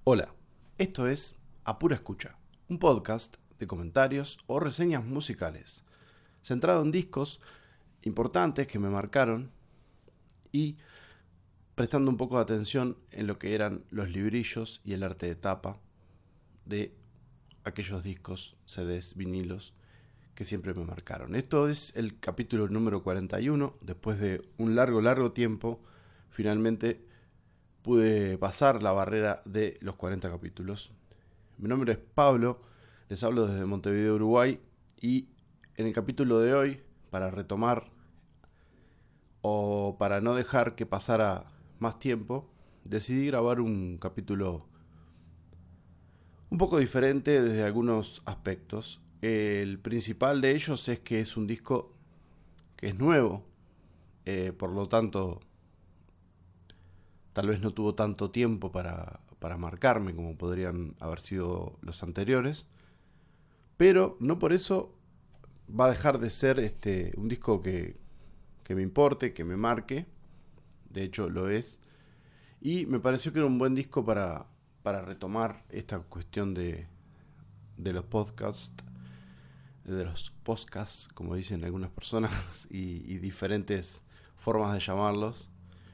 Hola, esto es A Pura Escucha, un podcast de comentarios o reseñas musicales, centrado en discos importantes que me marcaron y prestando un poco de atención en lo que eran los librillos y el arte de tapa de aquellos discos, CDs, vinilos que siempre me marcaron. Esto es el capítulo número 41, después de un largo tiempo, finalmente pude pasar la barrera de los 40 capítulos. Mi nombre es Pablo, les hablo desde Montevideo, Uruguay, y en el capítulo de hoy, para retomar o para no dejar que pasara más tiempo, decidí grabar un capítulo un poco diferente desde algunos aspectos. El principal de ellos es que es un disco que es nuevo, por lo tanto tal vez no tuvo tanto tiempo para marcarme como podrían haber sido los anteriores, pero no por eso va a dejar de ser un disco que me importe, que me marque. De hecho lo es, y me pareció que era un buen disco para retomar esta cuestión de los podcasts, como dicen algunas personas, y diferentes formas de llamarlos.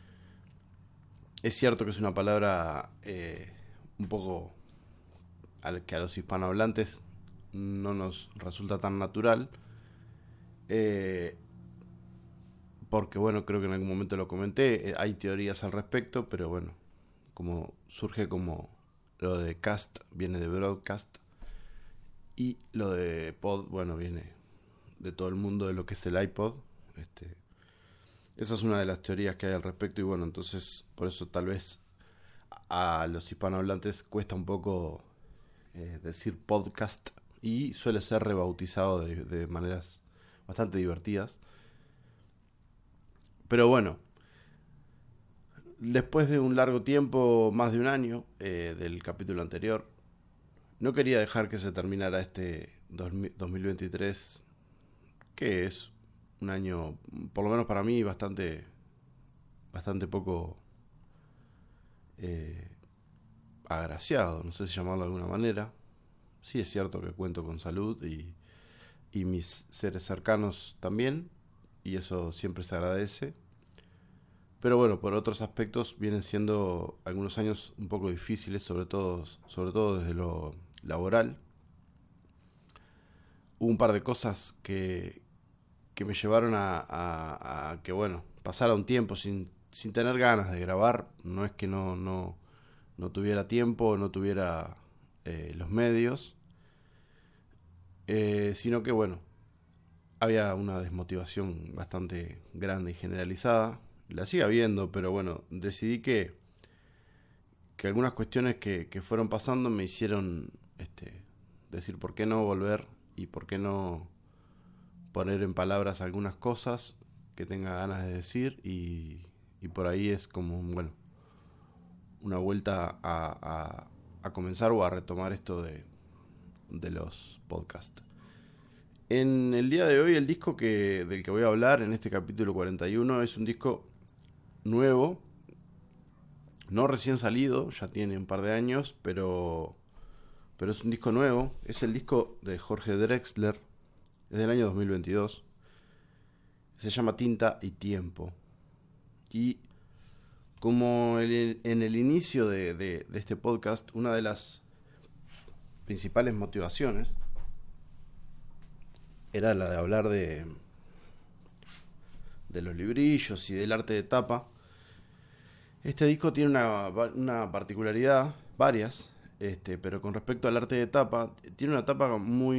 Es cierto que es una palabra un poco que a los hispanohablantes no nos resulta tan natural, porque bueno, creo que en algún momento lo comenté, hay teorías al respecto, pero bueno, como surge como lo de cast viene de broadcast y lo de pod, bueno, viene de todo el mundo de lo que es el iPod. Esa es una de las teorías que hay al respecto y bueno, entonces por eso tal vez a los hispanohablantes cuesta un poco decir podcast y suele ser rebautizado de maneras bastante divertidas. Pero bueno, después de un largo tiempo, más de un año del capítulo anterior, no quería dejar que se terminara este 2023, que es un año, por lo menos para mí, bastante poco agraciado, no sé si llamarlo de alguna manera. Sí es cierto que cuento con salud y mis seres cercanos también, y eso siempre se agradece. Pero bueno, por otros aspectos vienen siendo algunos años un poco difíciles, sobre todo desde lo laboral. Hubo un par de cosas que me llevaron a que, bueno, pasara un tiempo sin tener ganas de grabar. No es que no tuviera tiempo, no tuviera los medios, sino que, bueno, había una desmotivación bastante grande y generalizada. La sigue habiendo, pero bueno, decidí que algunas cuestiones que fueron pasando me hicieron decir por qué no volver y por qué no poner en palabras algunas cosas que tenga ganas de decir y por ahí es como, bueno, una vuelta a comenzar o a retomar esto de los podcasts. En el día de hoy el disco del que voy a hablar en este capítulo 41 es un disco nuevo, no recién salido, ya tiene un par de años, pero es un disco nuevo. Es el disco de Jorge Drexler, es del año 2022. Se llama Tinta y Tiempo. Y como en el inicio de este podcast, una de las principales motivaciones era la de hablar de los librillos y del arte de tapa. Este disco tiene una particularidad, varias, pero con respecto al arte de tapa, tiene una tapa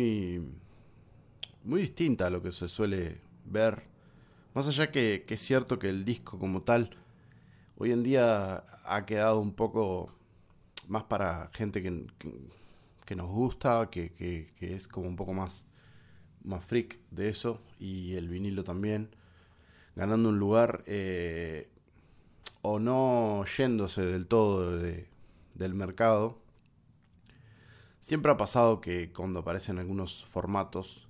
muy distinta a lo que se suele ver. Más allá que es cierto que el disco como tal hoy en día ha quedado un poco más para gente que nos gusta, que es como un poco más freak de eso, y el vinilo también, ganando un lugar o no yéndose del todo del mercado. Siempre ha pasado que cuando aparecen algunos formatos,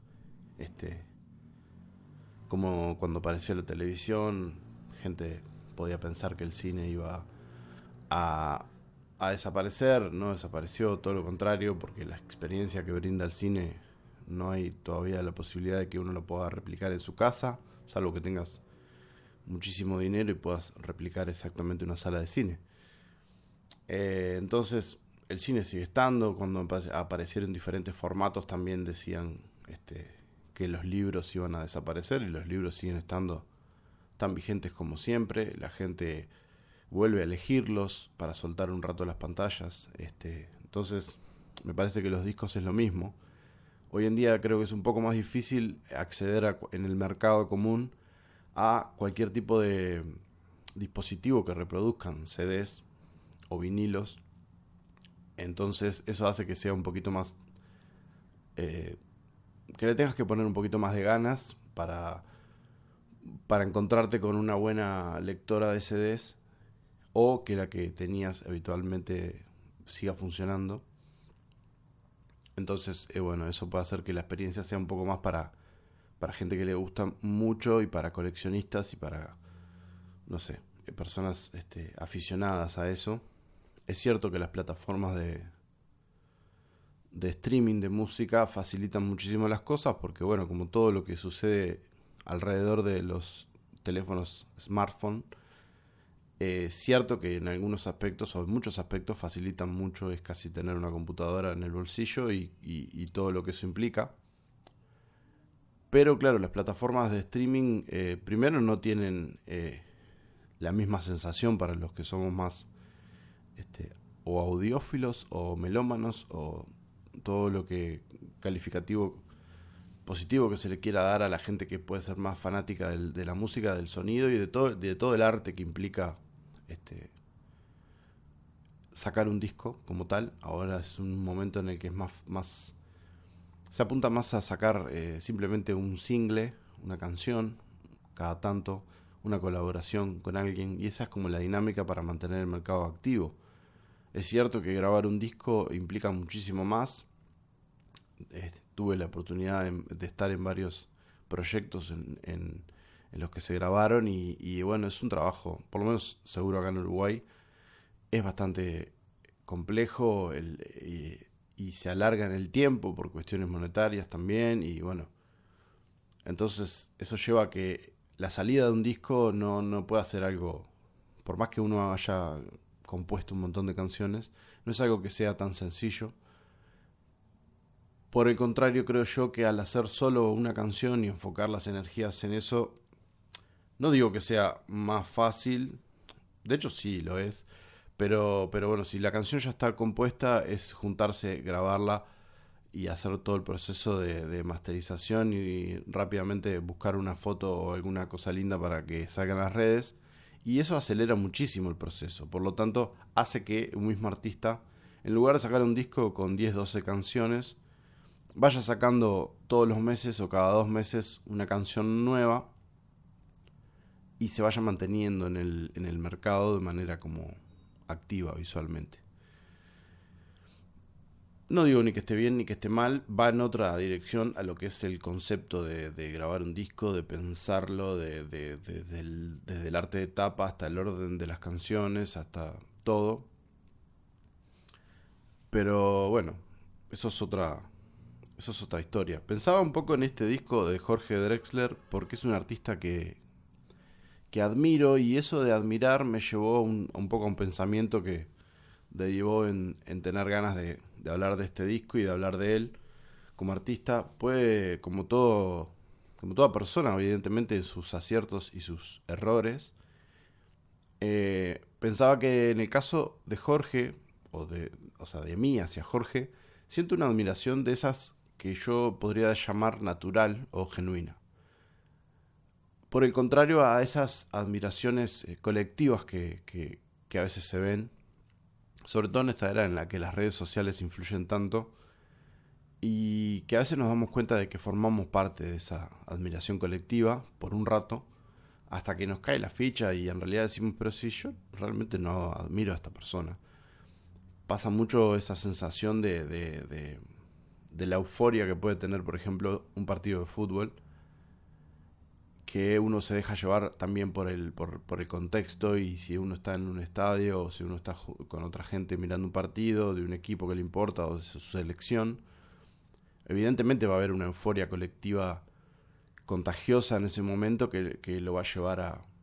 como cuando apareció la televisión, gente podía pensar que el cine iba a a desaparecer, no desapareció, todo lo contrario, porque la experiencia que brinda el cine no hay todavía la posibilidad de que uno lo pueda replicar en su casa, salvo que tengas muchísimo dinero y puedas replicar exactamente una sala de cine. Entonces, el cine sigue estando. Cuando aparecieron diferentes formatos también decían que los libros iban a desaparecer, y los libros siguen estando tan vigentes como siempre. La gente vuelve a elegirlos para soltar un rato las pantallas. Entonces, me parece que los discos es lo mismo. Hoy en día creo que es un poco más difícil acceder en el mercado común a cualquier tipo de dispositivo que reproduzcan CDs o vinilos. Entonces eso hace que sea un poquito más... que le tengas que poner un poquito más de ganas para encontrarte con una buena lectora de CDs, o que la que tenías habitualmente siga funcionando. Entonces, bueno, eso puede hacer que la experiencia sea un poco más para gente que le gusta mucho, y para coleccionistas, y para, no sé, personas aficionadas a eso. Es cierto que las plataformas de streaming de música facilitan muchísimo las cosas, porque bueno, como todo lo que sucede alrededor de los teléfonos smartphone, es cierto que en algunos aspectos, o en muchos aspectos, facilitan mucho. Es casi tener una computadora en el bolsillo y todo lo que eso implica. Pero claro, las plataformas de streaming primero no tienen la misma sensación para los que somos más o audiófilos o melómanos, o todo lo que calificativo positivo que se le quiera dar a la gente que puede ser más fanática de la música, del sonido y de todo el arte que implica sacar un disco como tal. Ahora es un momento en el que es más se apunta más a sacar simplemente un single, una canción, cada tanto, una colaboración con alguien, y esa es como la dinámica para mantener el mercado activo. Es cierto que grabar un disco implica muchísimo más. Tuve la oportunidad de estar en varios proyectos en los que se grabaron, y bueno, es un trabajo, por lo menos seguro acá en Uruguay, es bastante complejo y se alarga en el tiempo por cuestiones monetarias también, y bueno, entonces eso lleva a que la salida de un disco no pueda ser algo, por más que uno haya compuesto un montón de canciones, no es algo que sea tan sencillo. Por el contrario, creo yo que al hacer solo una canción y enfocar las energías en eso, no digo que sea más fácil, de hecho sí lo es, pero bueno, si la canción ya está compuesta, es juntarse, grabarla y hacer todo el proceso de masterización, y rápidamente buscar una foto o alguna cosa linda para que salga en las redes, y eso acelera muchísimo el proceso. Por lo tanto, hace que un mismo artista, en lugar de sacar un disco con 10, 12 canciones, vaya sacando todos los meses o cada 2 meses una canción nueva, y se vaya manteniendo en el mercado de manera como activa visualmente. No digo ni que esté bien ni que esté mal, va en otra dirección a lo que es el concepto de grabar un disco, de pensarlo, desde el arte de tapa hasta el orden de las canciones, hasta todo. Pero bueno, eso es otra historia. Pensaba un poco en este disco de Jorge Drexler, porque es un artista que admiro, y eso de admirar me llevó un poco a un pensamiento que derivó en tener ganas de hablar de este disco y de hablar de él como artista. Puede, como toda persona, evidentemente, en sus aciertos y sus errores. Pensaba que en el caso de Jorge, o sea, de mí hacia Jorge, siento una admiración de esas que yo podría llamar natural o genuina. Por el contrario a esas admiraciones colectivas que a veces se ven, sobre todo en esta era en la que las redes sociales influyen tanto, y que a veces nos damos cuenta de que formamos parte de esa admiración colectiva por un rato, hasta que nos cae la ficha y en realidad decimos, pero si yo realmente no admiro a esta persona. Pasa mucho esa sensación de la euforia que puede tener, por ejemplo, un partido de fútbol, que uno se deja llevar también por el contexto, y si uno está en un estadio o si uno está con otra gente mirando un partido de un equipo que le importa o de su selección, evidentemente va a haber una euforia colectiva contagiosa en ese momento que lo va a llevar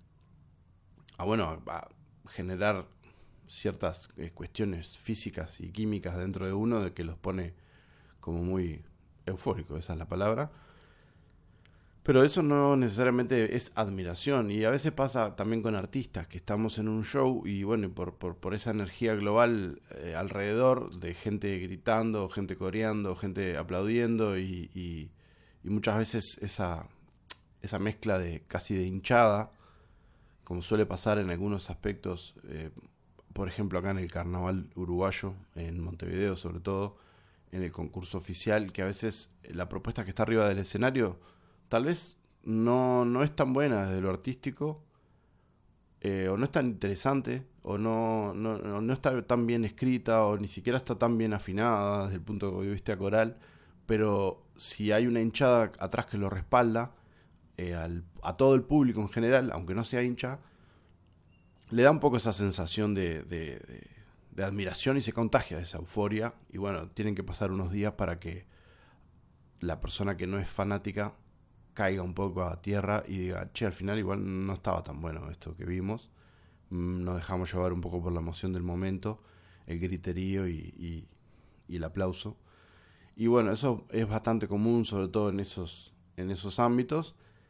a generar ciertas cuestiones físicas y químicas dentro de uno de que los pone como muy eufórico, esa es la palabra. Pero eso no necesariamente es admiración, y a veces pasa también con artistas que estamos en un show y bueno, por esa energía global alrededor de gente gritando, gente coreando, gente aplaudiendo y muchas veces esa mezcla de casi de hinchada, como suele pasar en algunos aspectos, por ejemplo acá en el carnaval uruguayo, en Montevideo sobre todo, en el concurso oficial, que a veces la propuesta que está arriba del escenario tal vez no es tan buena desde lo artístico, o no es tan interesante, o no está tan bien escrita, o ni siquiera está tan bien afinada desde el punto de vista coral, pero si hay una hinchada atrás que lo respalda, a todo el público en general, aunque no sea hincha, le da un poco esa sensación de admiración y se contagia de esa euforia. Y bueno, tienen que pasar unos días para que la persona que no es fanática caiga un poco a tierra y diga, che, al final igual no estaba tan bueno esto que vimos. Nos dejamos llevar un poco por la emoción del momento, el griterío y el aplauso. Y bueno, eso es bastante común, sobre todo en esos ámbitos.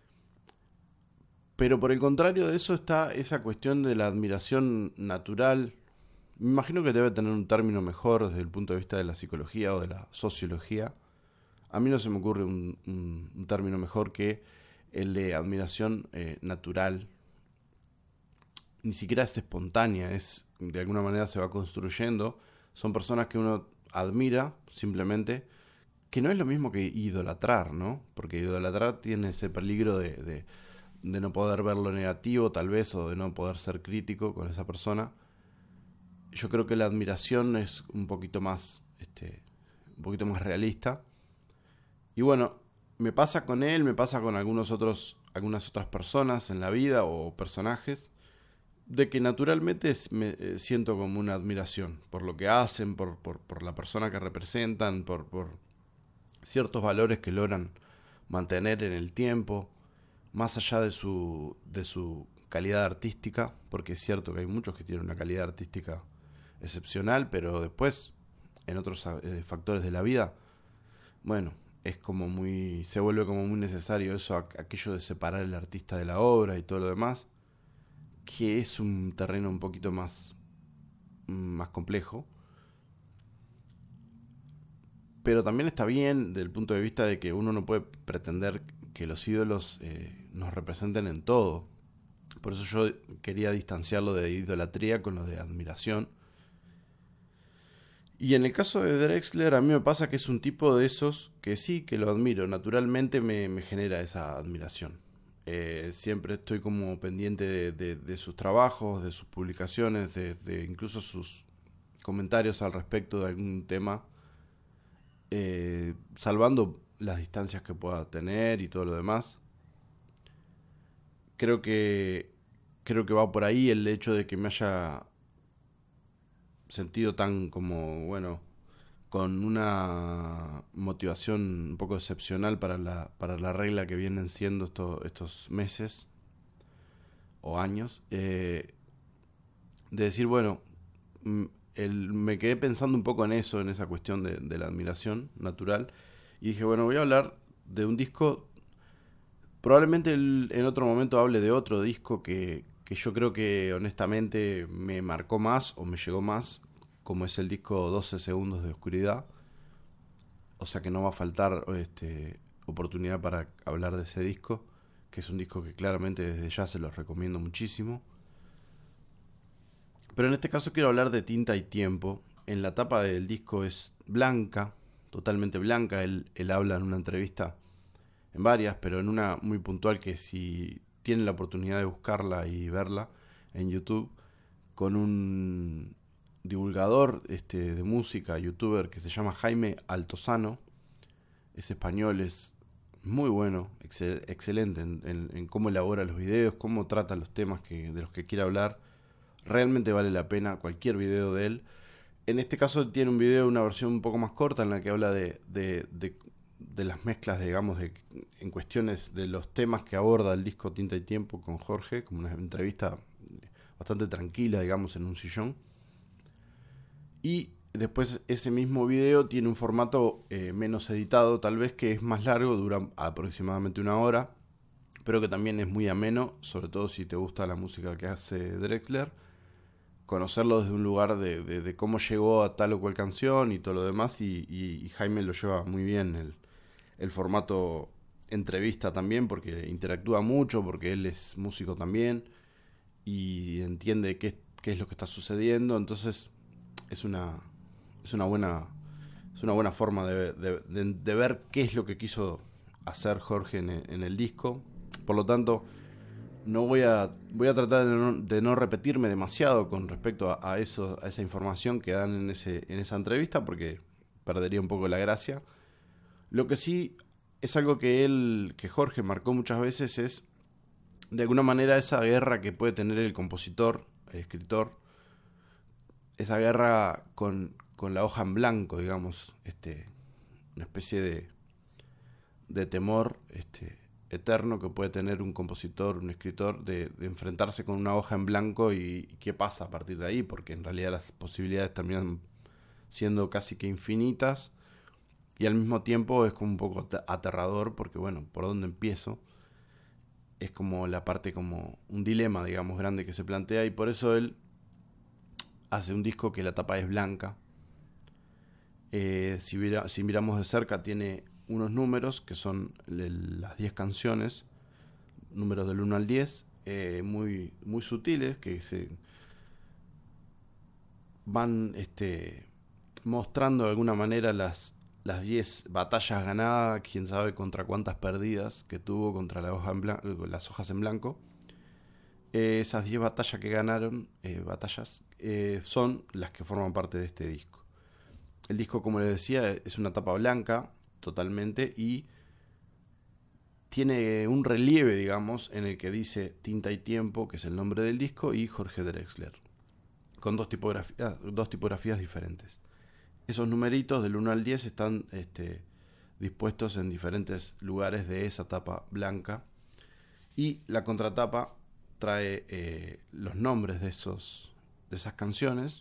Pero por el contrario de eso está esa cuestión de la admiración natural. Me imagino que debe tener un término mejor desde el punto de vista de la psicología o de la sociología. A mí no se me ocurre un término mejor que el de admiración natural. Ni siquiera es espontánea, de alguna manera se va construyendo. Son personas que uno admira simplemente, que no es lo mismo que idolatrar, ¿no? Porque idolatrar tiene ese peligro de no poder ver lo negativo tal vez, o de no poder ser crítico con esa persona. Yo creo que la admiración es un poquito más realista. Y bueno, me pasa con él, me pasa con algunas otras personas en la vida o personajes, de que naturalmente me siento como una admiración por lo que hacen, por la persona que representan, por ciertos valores que logran mantener en el tiempo, más allá de su calidad artística, porque es cierto que hay muchos que tienen una calidad artística excepcional, pero después, en otros factores de la vida, bueno, se vuelve como muy necesario eso, aquello de separar el artista de la obra y todo lo demás, que es un terreno un poquito más complejo. Pero también está bien desde el punto de vista de que uno no puede pretender que los ídolos nos representen en todo. Por eso yo quería distanciarlo de idolatría con lo de admiración. Y en el caso de Drexler, a mí me pasa que es un tipo de esos que sí, que lo admiro. Naturalmente me genera esa admiración. Siempre estoy como pendiente de sus trabajos, de sus publicaciones, de incluso sus comentarios al respecto de algún tema, salvando las distancias que pueda tener y todo lo demás. Creo que va por ahí el hecho de que me haya sentido tan como, bueno, con una motivación un poco excepcional para la regla que vienen siendo estos meses o años, de decir, bueno, me quedé pensando un poco en eso, en esa cuestión de la admiración natural, y dije, bueno, voy a hablar de un disco. Probablemente en otro momento hable de otro disco que yo creo que honestamente me marcó más o me llegó más, como es el disco 12 segundos de oscuridad. O sea que no va a faltar oportunidad para hablar de ese disco, que es un disco que claramente desde ya se los recomiendo muchísimo. Pero en este caso quiero hablar de Tinta y Tiempo. En la tapa del disco es blanca, totalmente blanca. Él habla en una entrevista, en varias, pero en una muy puntual que si tienen la oportunidad de buscarla y verla en YouTube, con un divulgador de música, youtuber, que se llama Jaime Altozano. Es español, es muy bueno, excelente en cómo elabora los videos, cómo trata los temas de los que quiere hablar. Realmente vale la pena cualquier video de él. En este caso tiene un video, una versión un poco más corta en la que habla de las mezclas, digamos, en cuestiones de los temas que aborda el disco Tinta y Tiempo con Jorge, como una entrevista bastante tranquila, digamos, en un sillón. Y después ese mismo video tiene un formato menos editado, tal vez, que es más largo, dura aproximadamente 1 hora, pero que también es muy ameno, sobre todo si te gusta la música que hace Drexler. Conocerlo desde un lugar de cómo llegó a tal o cual canción y todo lo demás, y Jaime lo lleva muy bien el formato entrevista también, porque interactúa mucho, porque él es músico también y entiende qué es lo que está sucediendo. Entonces es una buena forma de ver qué es lo que quiso hacer Jorge en el disco. Por lo tanto, voy a tratar de no repetirme demasiado con respecto a esa información que dan en esa entrevista, porque perdería un poco la gracia. Lo que sí es algo que Jorge marcó muchas veces, es de alguna manera esa guerra que puede tener el compositor, el escritor, esa guerra con la hoja en blanco, digamos, una especie de temor eterno que puede tener un compositor, un escritor, de enfrentarse con una hoja en blanco y qué pasa a partir de ahí, porque en realidad las posibilidades terminan siendo casi que infinitas, y al mismo tiempo es como un poco aterrador, porque bueno, ¿por dónde empiezo? Es como la parte, como un dilema, digamos, grande que se plantea, y por eso él hace un disco que la tapa es blanca. Si miramos de cerca, tiene unos números que son las 10 canciones, números del 1 al 10, muy, muy sutiles, que se van mostrando de alguna manera las 10 batallas ganadas, quién sabe contra cuántas perdidas que tuvo contra las hojas en blanco. Esas 10 batallas que ganaron, son las que forman parte de este disco. El disco, como les decía, es una tapa blanca totalmente, y tiene un relieve, digamos, en el que dice Tinta y Tiempo, que es el nombre del disco, y Jorge Drexler, con dos tipografías diferentes. Esos numeritos del 1 al 10 están dispuestos en diferentes lugares de esa tapa blanca, y la contratapa trae los nombres de esas canciones.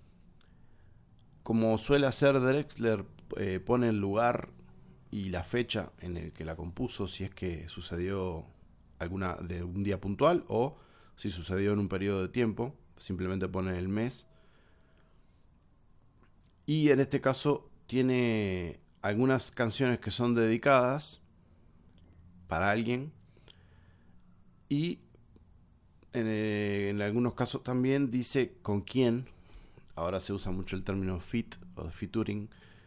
Como suele hacer Drexler, pone el lugar y la fecha en el que la compuso, si es que sucedió alguna de un día puntual o si sucedió en un periodo de tiempo. Simplemente pone el mes. Y en este caso tiene algunas canciones que son dedicadas para alguien, y en algunos casos también dice con quién. Ahora se usa mucho el término feat o featuring.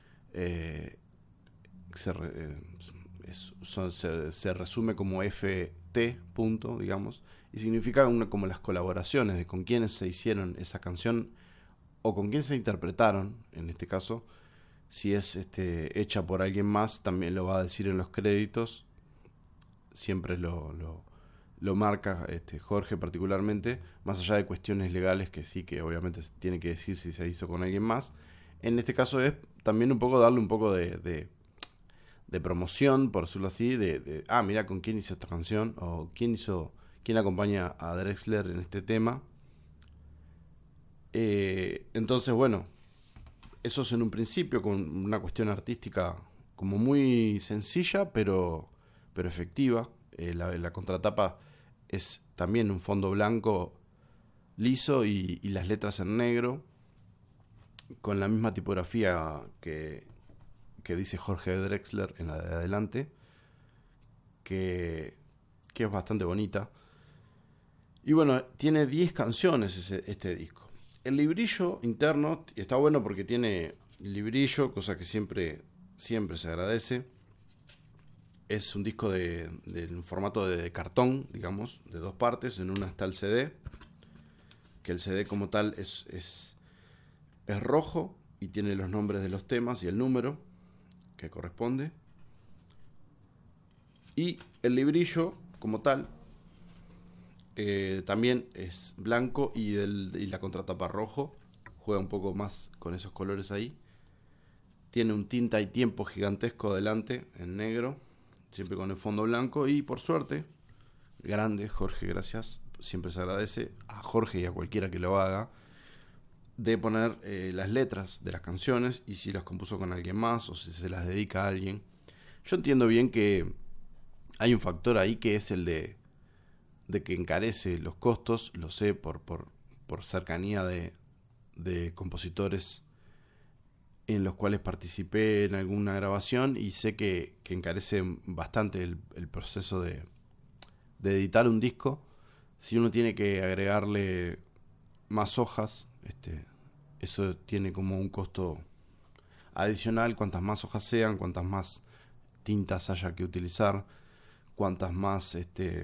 Se resume como FT, punto, digamos, y significa como las colaboraciones de con quienes se hicieron esa canción o con quién se interpretaron. En este caso, si es hecha por alguien más, también lo va a decir en los créditos. Siempre lo marca Jorge particularmente, más allá de cuestiones legales que sí, que obviamente tiene que decir si se hizo con alguien más. En este caso es también un poco darle un poco de promoción, por decirlo así, mira con quién hizo esta canción, o quién acompaña a Drexler en este tema. Entonces, bueno, eso es en un principio con una cuestión artística como muy sencilla, pero efectiva. La contratapa es también un fondo blanco liso y las letras en negro, con la misma tipografía que dice Jorge Drexler en la de adelante, que es bastante bonita. Y bueno, tiene 10 canciones este disco. El librillo interno está bueno porque tiene librillo, cosa que siempre se agradece. Es un disco en formato de cartón, digamos, de 2 partes. En una está el CD, que el CD como tal es rojo y tiene los nombres de los temas y el número que corresponde. Y el librillo, como tal, también es blanco y la contratapa rojo. Juega un poco más con esos colores ahí. Tiene un tinta y tiempo gigantesco adelante, en negro, siempre con el fondo blanco. Y por suerte, grande, Jorge, gracias. Siempre se agradece a Jorge y a cualquiera que lo haga, de poner las letras de las canciones y si las compuso con alguien más o si se las dedica a alguien. Yo entiendo bien que hay un factor ahí que es el de que encarece los costos, lo sé por cercanía de compositores en los cuales participé en alguna grabación y sé que encarece bastante el proceso de editar un disco. Si uno tiene que agregarle más hojas, eso tiene como un costo adicional. Cuantas más hojas sean, cuantas más tintas haya que utilizar, cuantas más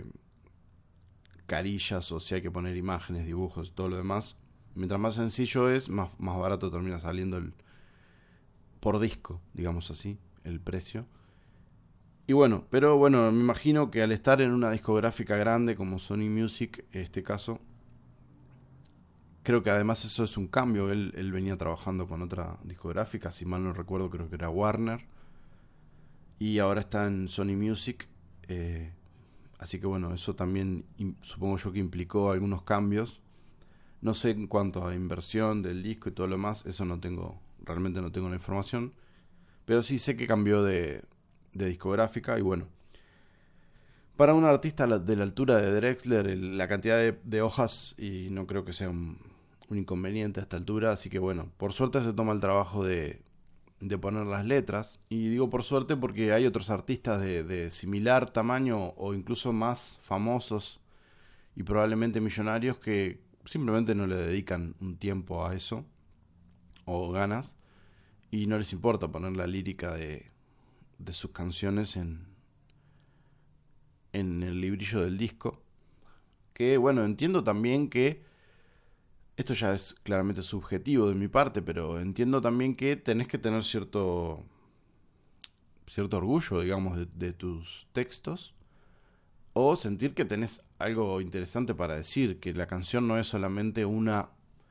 carillas o si hay que poner imágenes, dibujos, todo lo demás, mientras más sencillo es, más barato termina saliendo por disco, digamos así, el precio. Y bueno, pero bueno, me imagino que al estar en una discográfica grande como Sony Music, en este caso, creo que además eso es un cambio. Él venía trabajando con otra discográfica, si mal no recuerdo, creo que era Warner. Y ahora está en Sony Music. Así que bueno, eso también supongo yo que implicó algunos cambios. No sé en cuanto a inversión del disco y todo lo demás, eso realmente no tengo la información. Pero sí sé que cambió de discográfica y bueno. Para un artista de la altura de Drexler, la cantidad de hojas y no creo que sea un inconveniente a esta altura. Así que bueno, por suerte se toma el trabajo de poner las letras. Y digo por suerte porque hay otros artistas de similar tamaño o incluso más famosos y probablemente millonarios que simplemente no le dedican un tiempo a eso o ganas y no les importa poner la lírica de sus canciones en el librillo del disco. Que bueno, entiendo también que esto ya es claramente subjetivo de mi parte, pero entiendo también que tenés que tener cierto orgullo, digamos, de tus textos o sentir que tenés algo interesante para decir, que la canción no es solamente una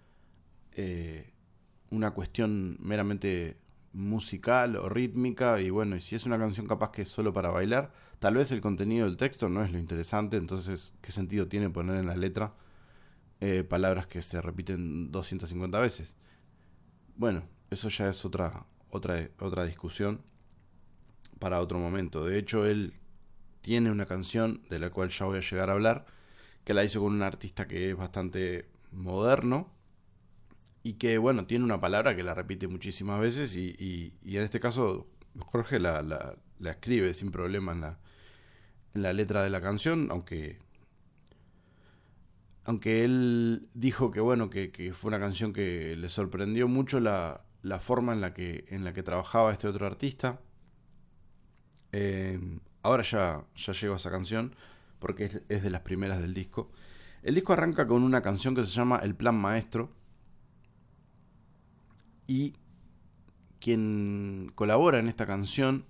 cuestión meramente musical o rítmica. Y bueno, y si es una canción capaz que es solo para bailar, tal vez el contenido del texto no es lo interesante. Entonces, ¿qué sentido tiene poner en la letra palabras que se repiten 250 veces? Bueno, eso ya es otra discusión para otro momento. De hecho, él tiene una canción de la cual ya voy a llegar a hablar, que la hizo con un artista que es bastante moderno y que, bueno, tiene una palabra que la repite muchísimas veces y en este caso Jorge la escribe sin problema en la letra de la canción, aunque él dijo que, bueno, que fue una canción que le sorprendió mucho la forma en la que trabajaba este otro artista. Ahora ya llego a esa canción porque es de las primeras del disco. El disco arranca con una canción que se llama El Plan Maestro y quien colabora en esta canción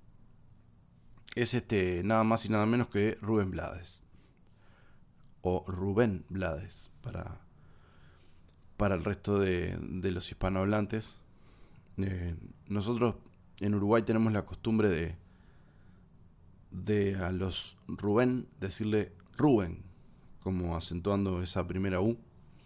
es nada más y nada menos que Rubén Blades o Rubén Blades para el resto de los hispanohablantes. Nosotros en Uruguay tenemos la costumbre de a los Rubén decirle Rubén, como acentuando esa primera U.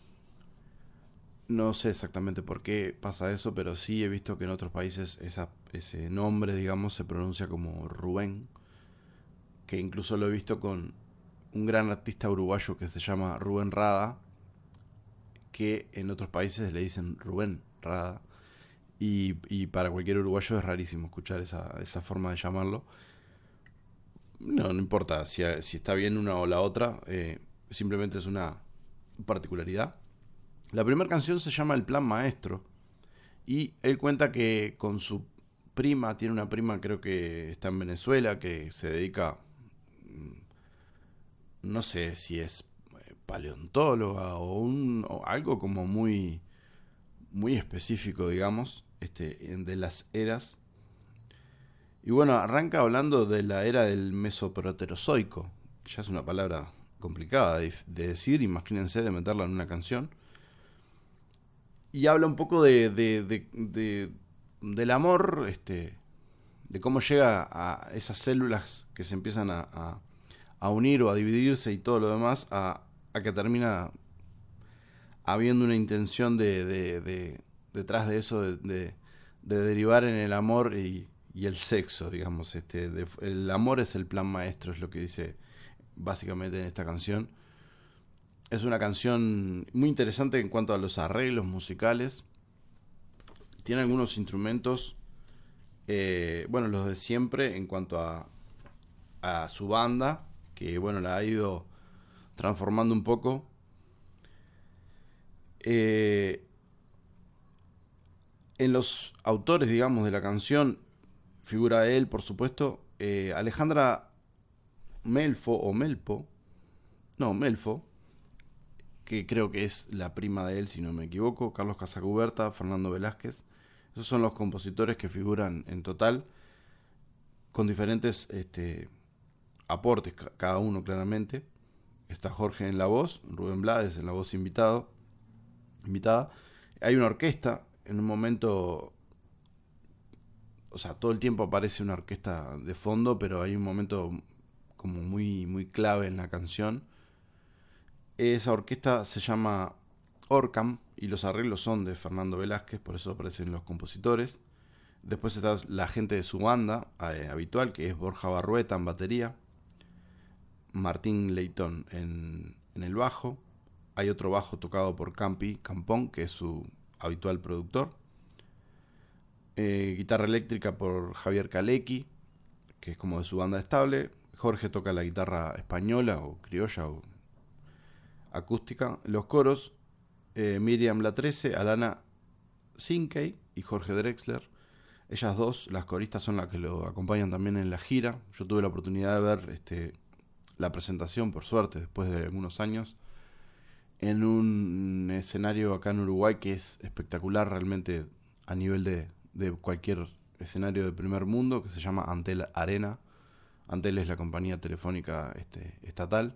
No sé exactamente por qué pasa eso, pero sí he visto que en otros países ese nombre, digamos, se pronuncia como Rubén, que incluso lo he visto con un gran artista uruguayo que se llama Rubén Rada, que en otros países le dicen Rubén Rada, y para cualquier uruguayo es rarísimo escuchar esa forma de llamarlo. No importa si está bien una o la otra, simplemente es una particularidad. La primera canción se llama El Plan Maestro y él cuenta que con su prima, tiene una prima creo que está en Venezuela, que se dedica, no sé si es paleontóloga o algo como muy, muy específico, digamos, de las eras. Y bueno, arranca hablando de la era del Mesoproterozoico. Ya es una palabra complicada de decir, imagínense de meterla en una canción. Y habla un poco del amor, de cómo llega a esas células que se empiezan a unir o a dividirse y todo lo demás, a que termina habiendo una intención detrás de eso, de derivar en el amor y el sexo, digamos. El amor es el plan maestro, es lo que dice básicamente en esta canción. Es una canción muy interesante en cuanto a los arreglos musicales. Tiene algunos instrumentos, bueno, los de siempre en cuanto a su banda, que bueno, la ha ido transformando un poco. En los autores, digamos, de la canción figura él, por supuesto, Alejandra Melfo o Melpo, no, Melfo, que creo que es la prima de él, si no me equivoco, Carlos Casacuberta, Fernando Velázquez. Esos son los compositores que figuran en total, con diferentes aportes, cada uno claramente. Está Jorge en la voz, Rubén Blades en la voz invitada. Hay una orquesta, en un momento, o sea, todo el tiempo aparece una orquesta de fondo, pero hay un momento como muy, muy clave en la canción. Esa orquesta se llama Orcam y los arreglos son de Fernando Velázquez, por eso aparecen los compositores. Después está la gente de su banda habitual, que es Borja Barrueta en batería, Martín Leitón en el bajo. Hay otro bajo tocado por Campi Campón, que es su habitual productor. Guitarra eléctrica por Javier Kalecki, que es como de su banda estable. Jorge toca la guitarra española o criolla o acústica. Los coros, Miriam La 13, Alana Sinkey y Jorge Drexler. Ellas dos, las coristas, son las que lo acompañan también en la gira. Yo tuve la oportunidad de ver la presentación, por suerte, después de algunos años, en un escenario acá en Uruguay que es espectacular realmente a nivel de cualquier escenario de primer mundo, que se llama Antel Arena. Antel es la compañía telefónica estatal.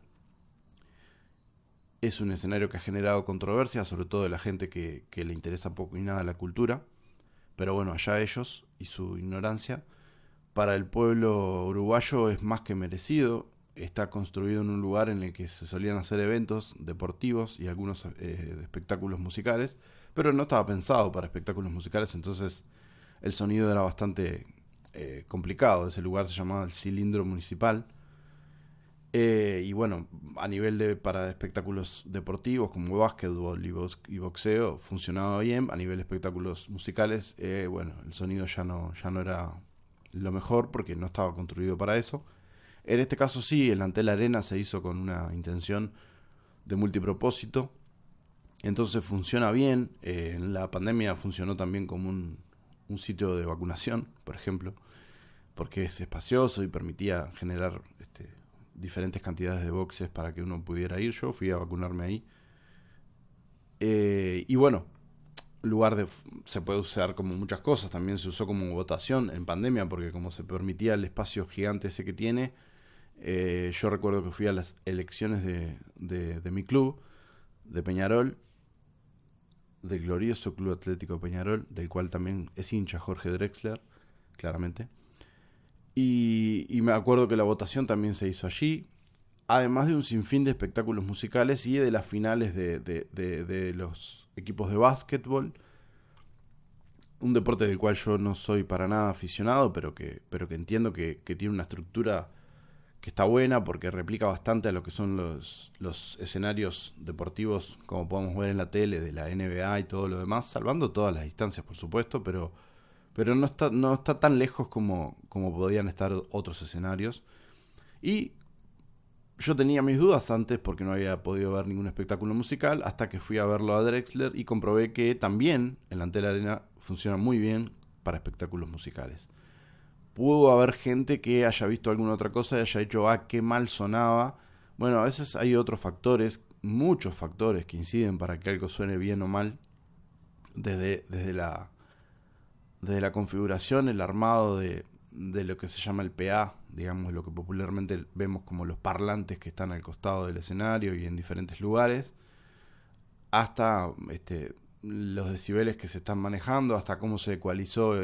Es un escenario que ha generado controversia, sobre todo de la gente que le interesa poco y nada la cultura. Pero bueno, allá ellos y su ignorancia. Para el pueblo uruguayo es más que merecido. Está construido en un lugar en el que se solían hacer eventos deportivos y algunos espectáculos musicales, pero no estaba pensado para espectáculos musicales, entonces el sonido era bastante complicado. Ese lugar se llamaba el Cilindro Municipal. Y bueno, a nivel para espectáculos deportivos como básquetbol y boxeo funcionaba bien. A nivel de espectáculos musicales, bueno, el sonido ya no era lo mejor porque no estaba construido para eso. En este caso sí, el Antel Arena se hizo con una intención de multipropósito, entonces funciona bien. En la pandemia funcionó también como un sitio de vacunación, por ejemplo, porque es espacioso y permitía generar diferentes cantidades de boxes para que uno pudiera ir. Yo fui a vacunarme ahí. Y bueno, se puede usar como muchas cosas. También se usó como votación en pandemia, porque como se permitía el espacio gigante ese que tiene, yo recuerdo que fui a las elecciones de mi club, de Peñarol, del glorioso Club Atlético Peñarol, del cual también es hincha Jorge Drexler, claramente. Y me acuerdo que la votación también se hizo allí, además de un sinfín de espectáculos musicales y de las finales de los equipos de básquetbol, un deporte del cual yo no soy para nada aficionado, pero que entiendo que tiene una estructura que está buena porque replica bastante a lo que son los escenarios deportivos, como podemos ver en la tele, de la NBA y todo lo demás, salvando todas las distancias, por supuesto, pero no está tan lejos como podían estar otros escenarios. Y yo tenía mis dudas antes porque no había podido ver ningún espectáculo musical, hasta que fui a verlo a Drexler y comprobé que también el Antel Arena funciona muy bien para espectáculos musicales. Pudo haber gente que haya visto alguna otra cosa y haya dicho, qué mal sonaba. Bueno, a veces hay otros factores, muchos factores que inciden para que algo suene bien o mal, desde la configuración, el armado de de lo que se llama el PA, digamos, lo que popularmente vemos como los parlantes que están al costado del escenario y en diferentes lugares, hasta los decibeles que se están manejando, hasta cómo se ecualizó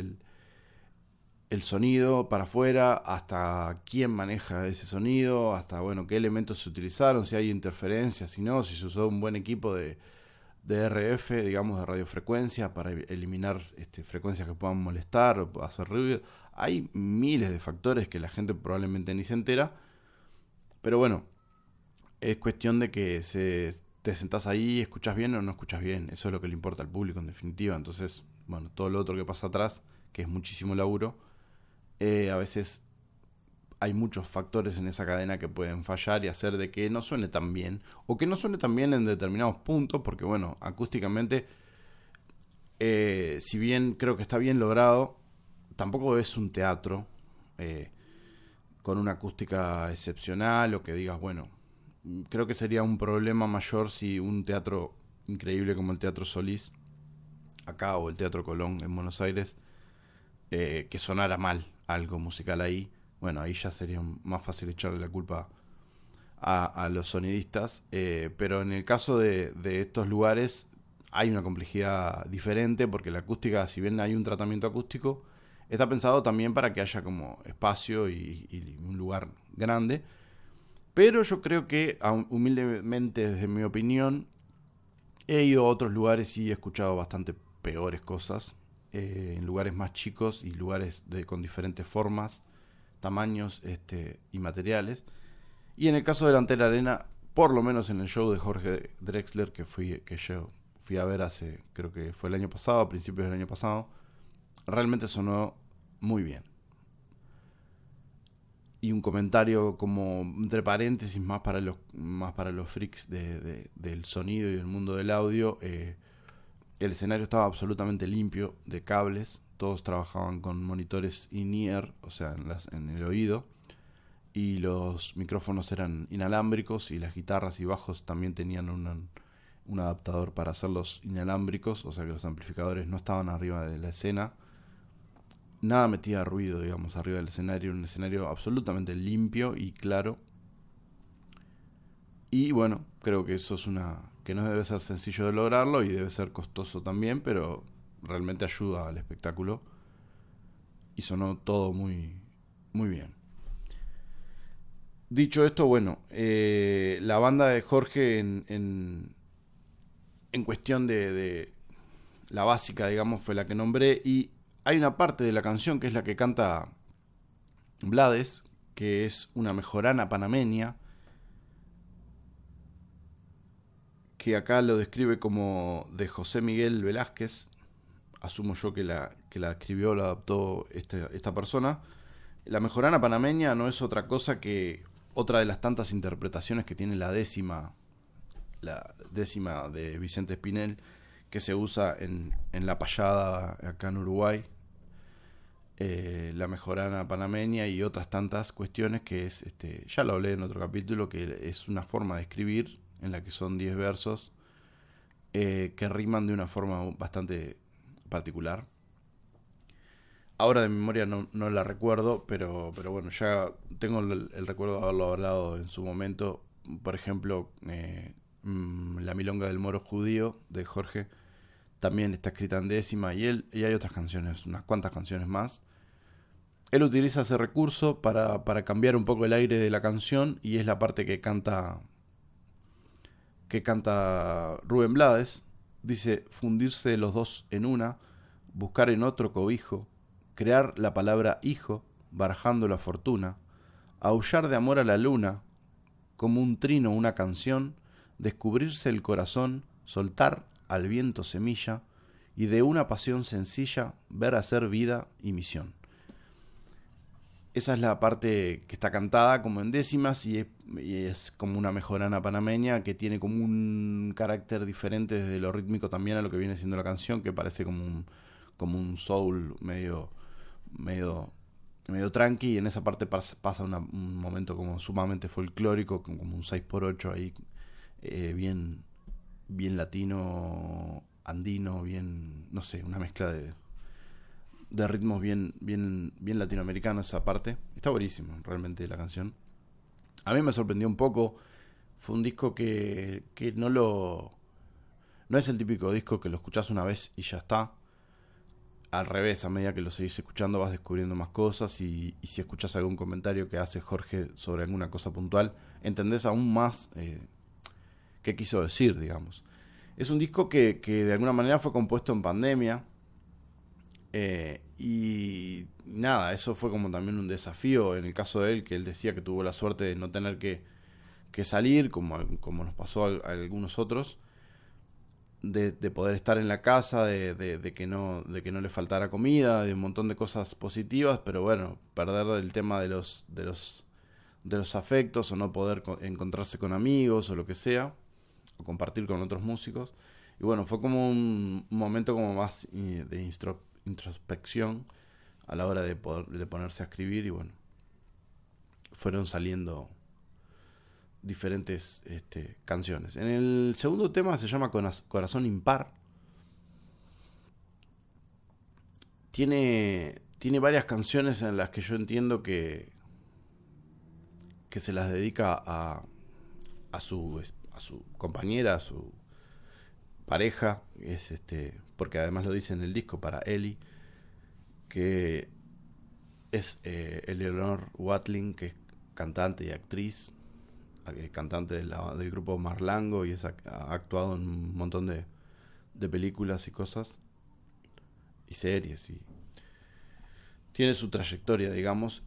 el sonido para afuera, hasta quién maneja ese sonido, hasta bueno qué elementos se utilizaron, si hay interferencias, si no, si se usó un buen equipo de RF, digamos, de radiofrecuencia para eliminar frecuencias que puedan molestar o hacer ruido. Hay miles de factores que la gente probablemente ni se entera, pero bueno, es cuestión de que te sentás ahí, escuchás bien o no escuchás bien. Eso es lo que le importa al público en definitiva. Entonces, bueno, todo lo otro que pasa atrás, que es muchísimo laburo, a veces hay muchos factores en esa cadena que pueden fallar y hacer de que no suene tan bien, o que no suene tan bien en determinados puntos, porque bueno, acústicamente, si bien creo que está bien logrado, tampoco es un teatro con una acústica excepcional, o que digas, bueno, creo que sería un problema mayor si un teatro increíble como el Teatro Solís, acá, o el Teatro Colón en Buenos Aires, que sonara mal algo musical ahí. Bueno, ahí ya sería más fácil echarle la culpa a los sonidistas, pero en el caso de estos lugares hay una complejidad diferente, porque la acústica, si bien hay un tratamiento acústico, está pensado también para que haya como espacio y un lugar grande. Pero yo creo que, humildemente desde mi opinión, he ido a otros lugares y he escuchado bastante peores cosas, en lugares más chicos y lugares con diferentes formas, tamaños y materiales. Y en el caso de la Arena, por lo menos en el show de Jorge Drexler que yo fui a ver hace, creo que fue el año pasado, a principios del año pasado, realmente sonó muy bien. Y un comentario como entre paréntesis más para los freaks del sonido y del mundo del audio, el escenario estaba absolutamente limpio de cables, todos trabajaban con monitores in-ear, o sea, en el oído, y los micrófonos eran inalámbricos, y las guitarras y bajos también tenían un adaptador para hacerlos inalámbricos, o sea que los amplificadores no estaban arriba de la escena. Nada metía ruido, digamos, arriba del escenario, un escenario absolutamente limpio y claro. Y bueno, creo que eso es que no debe ser sencillo de lograrlo y debe ser costoso también, pero realmente ayuda al espectáculo. Y sonó todo muy, muy bien. Dicho esto, bueno, la banda de Jorge en cuestión de la básica, digamos, fue la que nombré, y hay una parte de la canción que es la que canta Blades, que es una mejorana panameña, que acá lo describe como de José Miguel Velázquez. Asumo yo que la escribió, la adaptó esta persona. La mejorana panameña no es otra cosa que otra de las tantas interpretaciones que tiene la décima de Vicente Espinel, que se usa en La Payada acá en Uruguay. La mejorana panameña y otras tantas cuestiones que es, ya lo hablé en otro capítulo, que es una forma de escribir en la que son 10 versos que riman de una forma bastante particular. Ahora de memoria no la recuerdo, pero bueno, ya tengo el recuerdo de haberlo hablado en su momento. Por ejemplo, La Milonga del Moro Judío de Jorge también está escrita en décima, y hay otras canciones, unas cuantas canciones más. Él utiliza ese recurso para cambiar un poco el aire de la canción, y es la parte que canta Rubén Blades. Dice: fundirse los dos en una, buscar en otro cobijo, crear la palabra hijo, barajando la fortuna, aullar de amor a la luna, como un trino una canción, descubrirse el corazón, soltar al viento semilla, y de una pasión sencilla ver hacer vida y misión. Esa es la parte que está cantada como en décimas, y es como una mejorana panameña que tiene como un carácter diferente desde lo rítmico también a lo que viene siendo la canción, que parece como un soul medio tranqui, y en esa parte pasa un momento como sumamente folclórico, como un 6x8 ahí, bien latino, andino, bien, no sé, una mezcla de ritmos bien latinoamericanos esa parte. Está buenísimo, realmente, la canción. A mí me sorprendió un poco. Fue un disco que no es el típico disco que lo escuchás una vez y ya está. Al revés, a medida que lo seguís escuchando vas descubriendo más cosas y si escuchás algún comentario que hace Jorge sobre alguna cosa puntual, entendés aún más qué quiso decir, digamos. Es un disco que de alguna manera fue compuesto en pandemia. Y nada, eso fue como también un desafío en el caso de él, que él decía que tuvo la suerte de no tener que salir, como nos pasó a algunos otros, de poder estar en la casa, de que no le faltara comida, de un montón de cosas positivas, pero bueno, perder el tema de los afectos, o no poder encontrarse con amigos o lo que sea, o compartir con otros músicos. Y bueno, fue como un momento como más de introspección a la hora de ponerse a escribir, y bueno, fueron saliendo diferentes canciones. En el segundo tema, se llama Corazón Impar. Tiene varias canciones en las que yo entiendo que se las dedica a su compañera, a su pareja, porque además lo dice en el disco, para Ellie, que es Eleanor Watling, que es cantante y actriz, cantante del grupo Marlango, y ha actuado en un montón de películas y cosas y series, y tiene su trayectoria, digamos.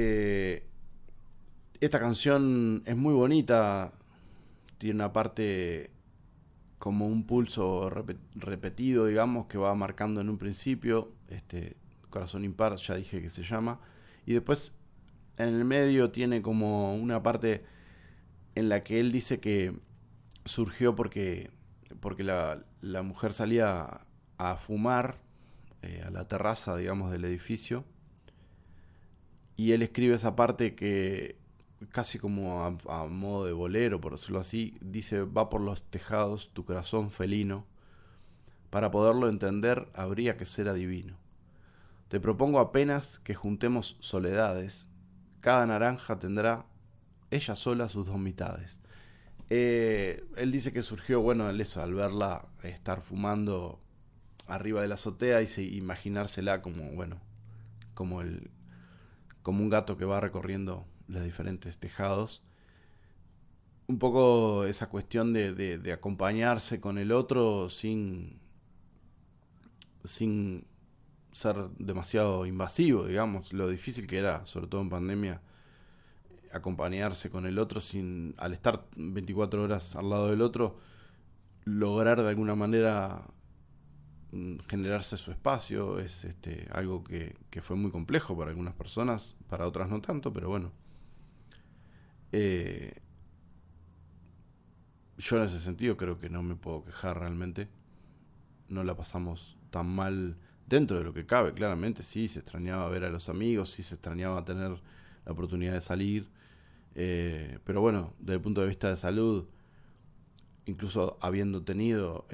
Esta canción es muy bonita, tiene una parte como un pulso repetido, digamos, que va marcando en un principio, Corazón Impar, ya dije que se llama, y después en el medio tiene como una parte en la que él dice que surgió porque la mujer salía a fumar a la terraza, digamos, del edificio, y él escribe esa parte que casi como a modo de bolero, por decirlo así, dice: va por los tejados tu corazón felino, para poderlo entender habría que ser adivino. Te propongo apenas que juntemos soledades, cada naranja tendrá ella sola sus dos mitades. Él dice que surgió, bueno, al verla estar fumando arriba de la azotea, y imaginársela como, bueno, como un gato que va recorriendo los diferentes tejados. Un poco esa cuestión de acompañarse con el otro sin ser demasiado invasivo, digamos, lo difícil que era, sobre todo en pandemia, acompañarse con el otro al estar 24 horas al lado del otro, lograr de alguna manera generarse su espacio. Es algo que fue muy complejo para algunas personas, para otras no tanto, pero bueno. Yo en ese sentido creo que no me puedo quejar realmente. No la pasamos tan mal dentro de lo que cabe. Claramente sí, se extrañaba ver a los amigos, sí se extrañaba tener la oportunidad de salir. Pero bueno, desde el punto de vista de salud, incluso habiendo tenido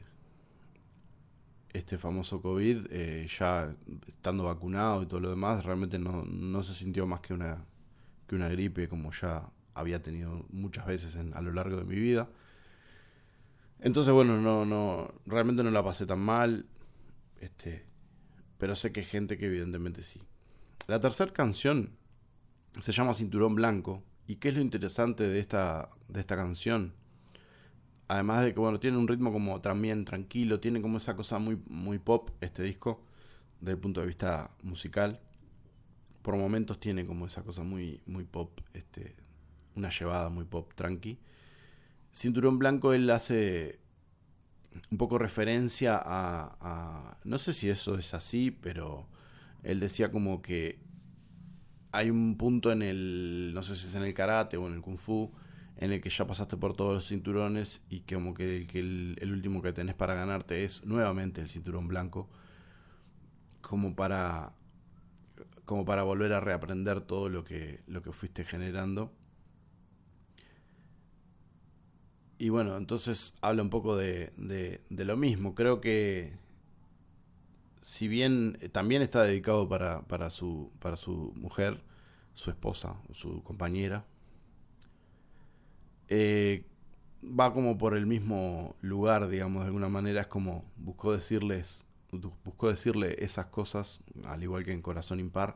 este famoso COVID, ya estando vacunado y todo lo demás, realmente no se sintió más que una gripe, como ya había tenido muchas veces a lo largo de mi vida. Entonces, bueno, realmente no la pasé tan mal, pero sé que hay gente que evidentemente sí. La tercera canción se llama Cinturón Blanco. ¿Y qué es lo interesante de esta canción? Además de que, bueno, tiene un ritmo como también tranquilo, tiene como esa cosa muy, muy pop este disco, desde el punto de vista musical. Por momentos tiene como esa cosa muy, muy pop, una llevada muy pop, tranqui. Cinturón Blanco, él hace un poco referencia no sé si eso es así, pero él decía como que hay un punto no sé si es en el karate o en el kung fu, en el que ya pasaste por todos los cinturones, y que como que el último que tenés para ganarte es nuevamente el cinturón blanco, como para volver a reaprender todo lo que fuiste generando. Y bueno, entonces habla un poco de lo mismo. Creo que si bien también está dedicado para su mujer, su esposa, su compañera, va como por el mismo lugar, digamos, de alguna manera. Es como buscó decirle esas cosas, al igual que en Corazón Impar,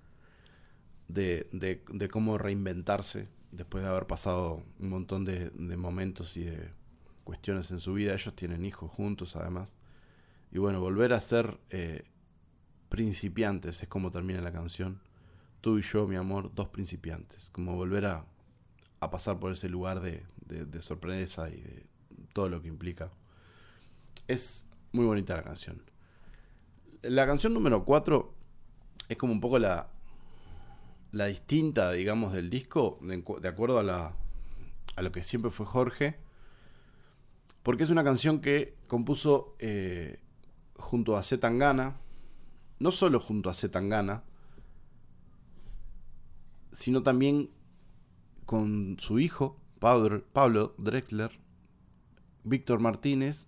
de cómo reinventarse después de haber pasado un montón de momentos y de cuestiones en su vida. Ellos tienen hijos juntos, además. Y bueno, volver a ser principiantes, es como termina la canción. Tú y yo, mi amor, dos principiantes. Como volver a pasar por ese lugar de sorpresa y de todo lo que implica. Es muy bonita la canción. La canción número 4 es como un poco la distinta, digamos, del disco, de acuerdo a lo que siempre fue Jorge, porque es una canción que compuso junto a C. Tangana, no solo junto a C. Tangana, sino también con su hijo, Pablo Drexler, Víctor Martínez,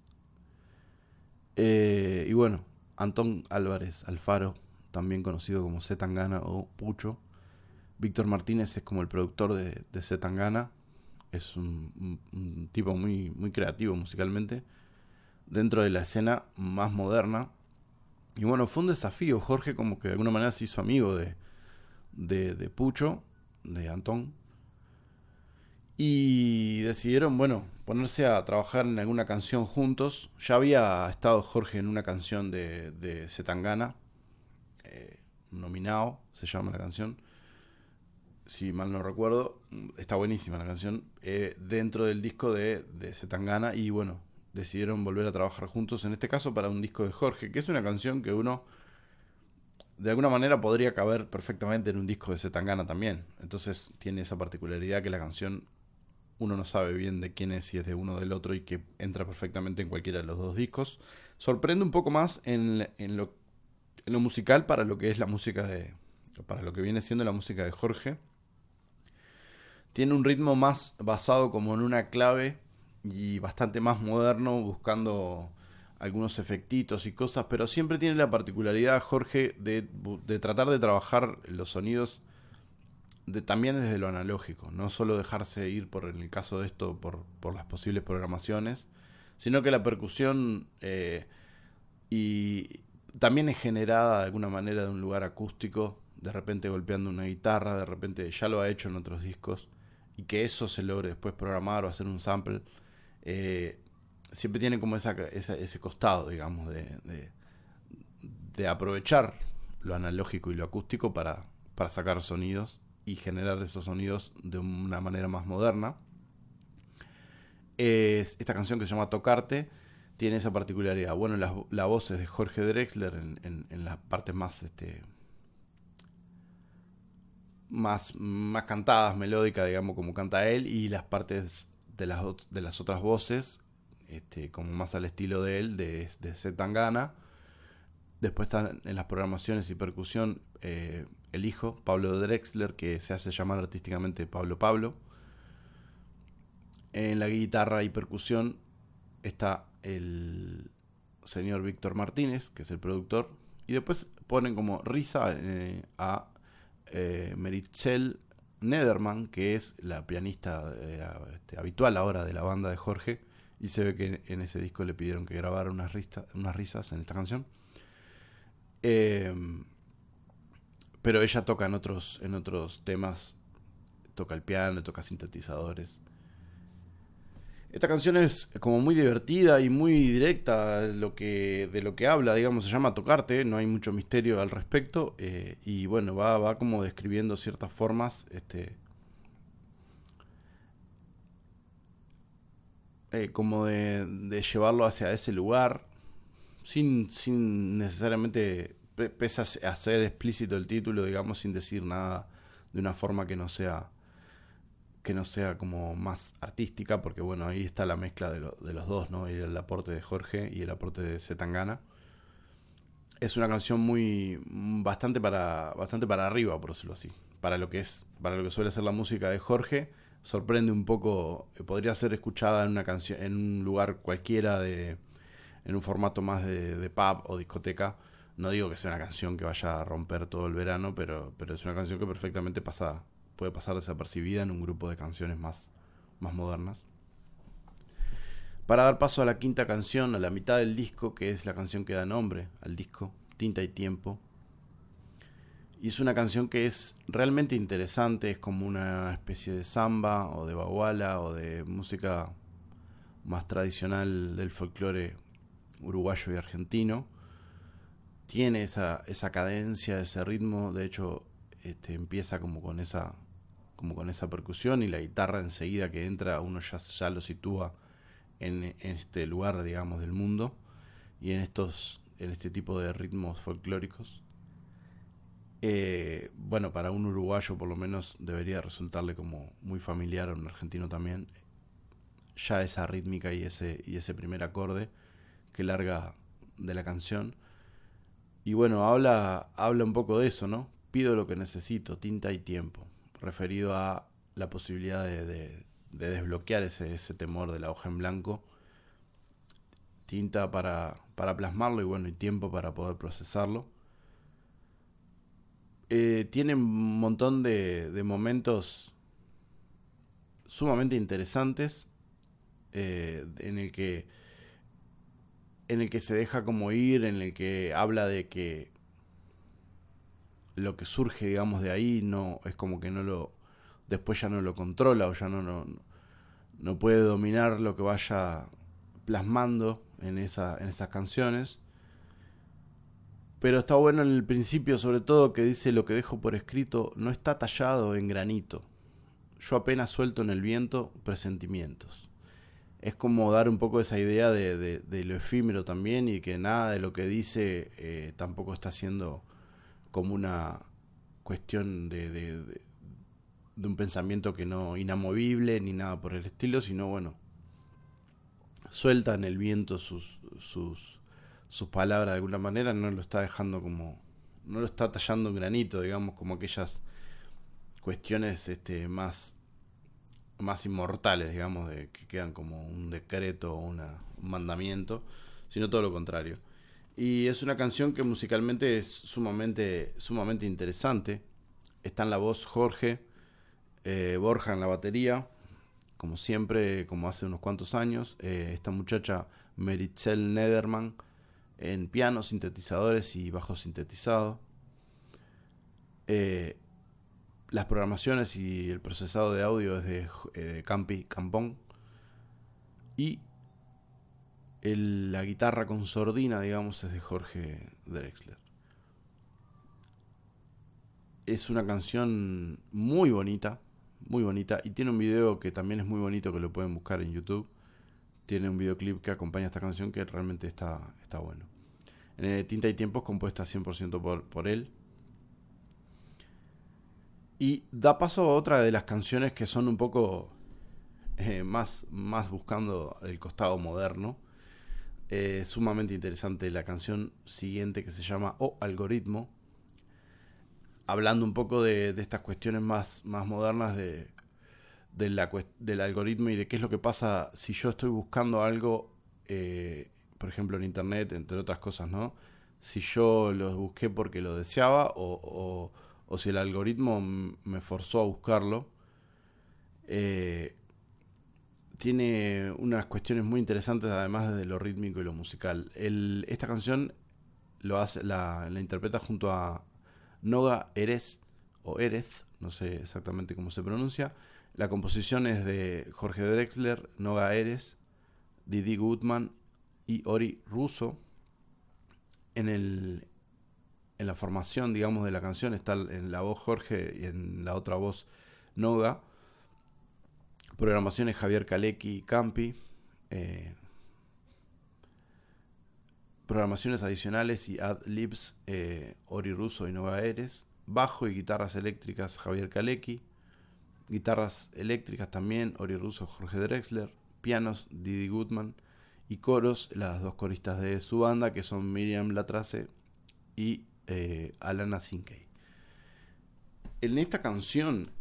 y bueno, Antón Álvarez Alfaro, también conocido como C. Tangana o Pucho. Víctor Martínez es como el productor de C. Tangana. Es un tipo muy, muy creativo musicalmente, dentro de la escena más moderna. Y bueno, fue un desafío. Jorge como que de alguna manera se hizo amigo de Pucho, de Antón. Y decidieron, bueno, ponerse a trabajar en alguna canción juntos. Ya había estado Jorge en una canción de C. Tangana, Nominado se llama la canción, si mal no recuerdo. Está buenísima la canción, dentro del disco de C. Tangana. Y bueno, decidieron volver a trabajar juntos, en este caso para un disco de Jorge, que es una canción que uno de alguna manera podría caber perfectamente en un disco de C. Tangana también. Entonces tiene esa particularidad que la canción uno no sabe bien de quién es, si es de uno o del otro, y que entra perfectamente en cualquiera de los dos discos. Sorprende un poco más en lo musical para lo que es la música para lo que viene siendo la música de Jorge. Tiene un ritmo más basado como en una clave y bastante más moderno, buscando algunos efectitos y cosas, pero siempre tiene la particularidad, Jorge, de tratar de trabajar los sonidos también desde lo analógico, no solo dejarse ir en el caso de esto por las posibles programaciones, sino que la percusión y también es generada de alguna manera de un lugar acústico, de repente golpeando una guitarra, de repente ya lo ha hecho en otros discos, y que eso se logre después programar o hacer un sample, siempre tiene como ese costado, digamos, de aprovechar lo analógico y lo acústico para sacar sonidos y generar esos sonidos de una manera más moderna. Esta canción que se llama Tocarte tiene esa particularidad. Bueno, la voz es de Jorge Drexler en las partes más cantadas, melódicas, digamos, como canta él, y las partes de las otras voces, como más al estilo de él, de C. Tangana. Después están en las programaciones y percusión el hijo, Pablo Drexler, que se hace llamar artísticamente Pablo. En la guitarra y percusión está el señor Víctor Martínez, que es el productor. Y después ponen como risa a Meritxell Nederman, que es la pianista habitual ahora de la banda de Jorge. Y se ve que en ese disco le pidieron que grabara unas risas en esta canción. Pero ella toca en otros temas, toca el piano, toca sintetizadores. Esta canción es como muy divertida y muy directa de lo que habla, digamos, se llama Tocarte, no hay mucho misterio al respecto, y bueno, va como describiendo ciertas formas, como de llevarlo hacia ese lugar, sin necesariamente, pese a ser explícito el título, digamos, sin decir nada de una forma que no sea como más artística, porque bueno, ahí está la mezcla de los dos, ¿no? Y el aporte de Jorge y el aporte de C. Tangana. Es una canción bastante para arriba, por decirlo así. Para lo que suele ser la música de Jorge, sorprende un poco. Podría ser escuchada en una canción, en un lugar cualquiera, en un formato más de pub o discoteca, No digo que sea una canción que vaya a romper todo el verano, pero es una canción que perfectamente puede pasar desapercibida en un grupo de canciones más modernas. Para dar paso a la quinta canción, a la mitad del disco, que es la canción que da nombre al disco, Tinta y Tiempo. Y es una canción que es realmente interesante, es como una especie de samba o de baguala o de música más tradicional del folclore uruguayo y argentino. Tiene esa cadencia, ese ritmo, de hecho empieza como con esa percusión, y la guitarra enseguida que entra uno ya lo sitúa en este lugar, digamos, del mundo, y en este tipo de ritmos folclóricos. Bueno, para un uruguayo por lo menos debería resultarle como muy familiar, a un argentino también, ya esa rítmica y ese primer acorde que larga de la canción. Y bueno, habla un poco de eso, ¿no? Pido lo que necesito, tinta y tiempo, referido a la posibilidad de desbloquear ese temor de la hoja en blanco, tinta para plasmarlo, y bueno, y tiempo para poder procesarlo. Tiene un montón de momentos sumamente interesantes, en el que se deja como ir, en el que habla de que lo que surge, digamos, de ahí no es como que después ya no lo controla, o ya no puede dominar lo que vaya plasmando en esas canciones. Pero está bueno en el principio, sobre todo, que dice: lo que dejo por escrito no está tallado en granito, yo apenas suelto en el viento presentimientos. Es como dar un poco esa idea de lo efímero también, y que nada de lo que dice tampoco está siendo como una cuestión de un pensamiento que no inamovible ni nada por el estilo, sino bueno, suelta en el viento sus palabras de alguna manera, no lo está dejando como, no lo está tallando en granito, digamos, como aquellas cuestiones más inmortales, digamos, que quedan como un decreto o un mandamiento, sino todo lo contrario. Y es una canción que musicalmente es sumamente interesante. Está en la voz Jorge, Borja en la batería, como siempre, como hace unos cuantos años. Esta muchacha Meritxell Nederman en piano, sintetizadores y bajo sintetizado. Las programaciones y el procesado de audio es de Campi Campón. Y la guitarra con sordina, digamos, es de Jorge Drexler. Es una canción muy bonita, y tiene un video que también es muy bonito, que lo pueden buscar en YouTube. Tiene un videoclip que acompaña esta canción que realmente está bueno. Tinta y Tiempo es compuesta 100% por él. Y da paso a otra de las canciones que son un poco más buscando el costado moderno. Sumamente interesante la canción siguiente, que se llama O Algoritmo, hablando un poco de estas cuestiones más modernas del algoritmo, y de qué es lo que pasa si yo estoy buscando algo, por ejemplo en internet, entre otras cosas, ¿no? Si yo lo busqué porque lo deseaba, o si el algoritmo me forzó a buscarlo. Tiene unas cuestiones muy interesantes, además de lo rítmico y lo musical. Esta canción la interpreta junto a Noga Erez, o Erez, no sé exactamente cómo se pronuncia. La composición es de Jorge Drexler, Noga Erez, Didi Gutman y Ori Russo. En la formación, digamos, de la canción está en la voz Jorge y en la otra voz Noga. Programaciones Javier Kalecki y Campi. Programaciones adicionales y ad-libs, Ori Russo y Noga Erez. Bajo y guitarras eléctricas Javier Kalecki. Guitarras eléctricas también Ori Russo, Jorge Drexler. Pianos Didi Gutman. Y coros, las dos coristas de su banda, que son Miriam Latrace y Alana Sinkey. En esta canción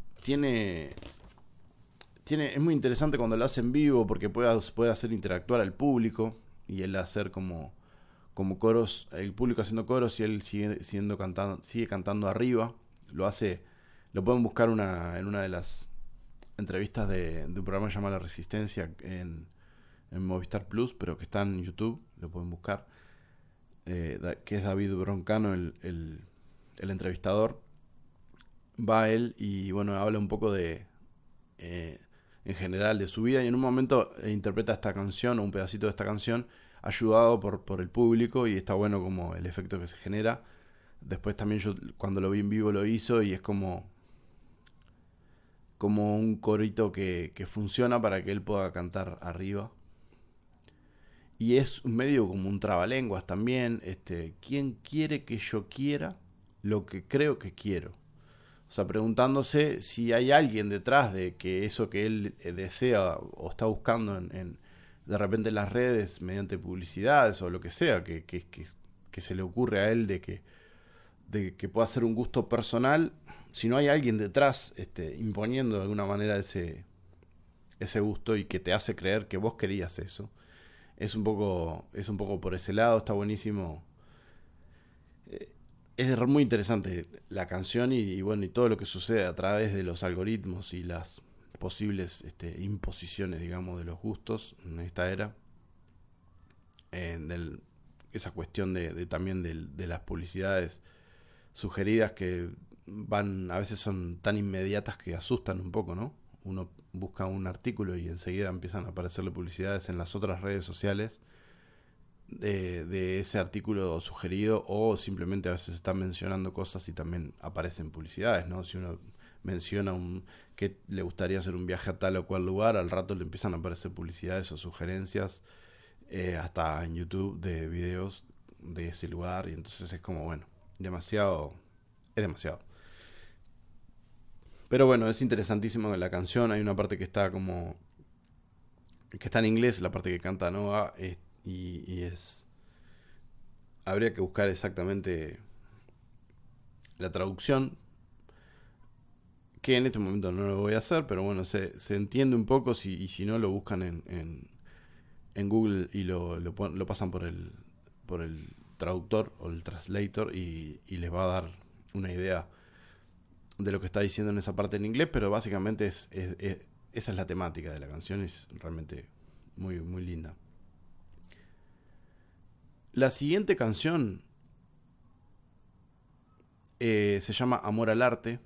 es muy interesante cuando lo hace en vivo, porque puede hacer interactuar al público, y él hacer como como coros, el público haciendo coros y él sigue cantando arriba. Lo pueden buscar en una de las entrevistas de un programa que se llama La Resistencia en Movistar Plus, pero que está en YouTube, lo pueden buscar, que es David Broncano el entrevistador. Va él y bueno, habla un poco en general de su vida, y en un momento interpreta esta canción o un pedacito de esta canción ayudado por el público, y está bueno como el efecto que se genera. Después también yo cuando lo vi en vivo lo hizo, y es como un corito que funciona para que él pueda cantar arriba. Y es medio como un trabalenguas también. ¿Quién quiere que yo quiera lo que creo que quiero? O sea, preguntándose si hay alguien detrás de que eso que él desea o está buscando de repente en las redes, mediante publicidades o lo que sea, que se le ocurre a él de que pueda ser un gusto personal, si no hay alguien detrás imponiendo de alguna manera ese gusto y que te hace creer que vos querías eso. Es un poco por ese lado, está buenísimo. Es muy interesante la canción y bueno, y todo lo que sucede a través de los algoritmos y las posibles imposiciones, digamos, de los gustos en esta era. Esa cuestión también de las publicidades sugeridas que a veces son tan inmediatas que asustan un poco, ¿no? Uno busca un artículo y enseguida empiezan a aparecerle publicidades en las otras redes sociales de ese artículo sugerido, o simplemente a veces están mencionando cosas y también aparecen publicidades, ¿no? Si uno menciona que le gustaría hacer un viaje a tal o cual lugar, al rato le empiezan a aparecer publicidades o sugerencias hasta en YouTube de videos de ese lugar, y entonces es como, bueno, es demasiado. Pero bueno, es interesantísimo la canción. Hay una parte que está en inglés, la parte que canta Noah, y habría que buscar exactamente la traducción, que en este momento no lo voy a hacer, pero bueno, se entiende un poco, y si no lo buscan en Google y lo pasan por el traductor o el translator, y les va a dar una idea de lo que está diciendo en esa parte en inglés. Pero básicamente esa es la temática de la canción. Es realmente muy, muy linda. La siguiente canción se llama Amor al Arte,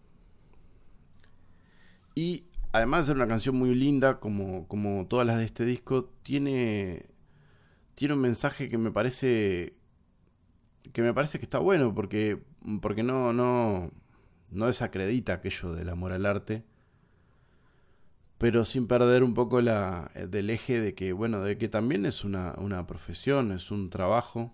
y además de ser una canción muy linda, como todas las de este disco, tiene un mensaje que me parece que está bueno, porque no desacredita aquello del amor al arte, pero sin perder un poco del eje de que, bueno, de que también es una profesión, es un trabajo.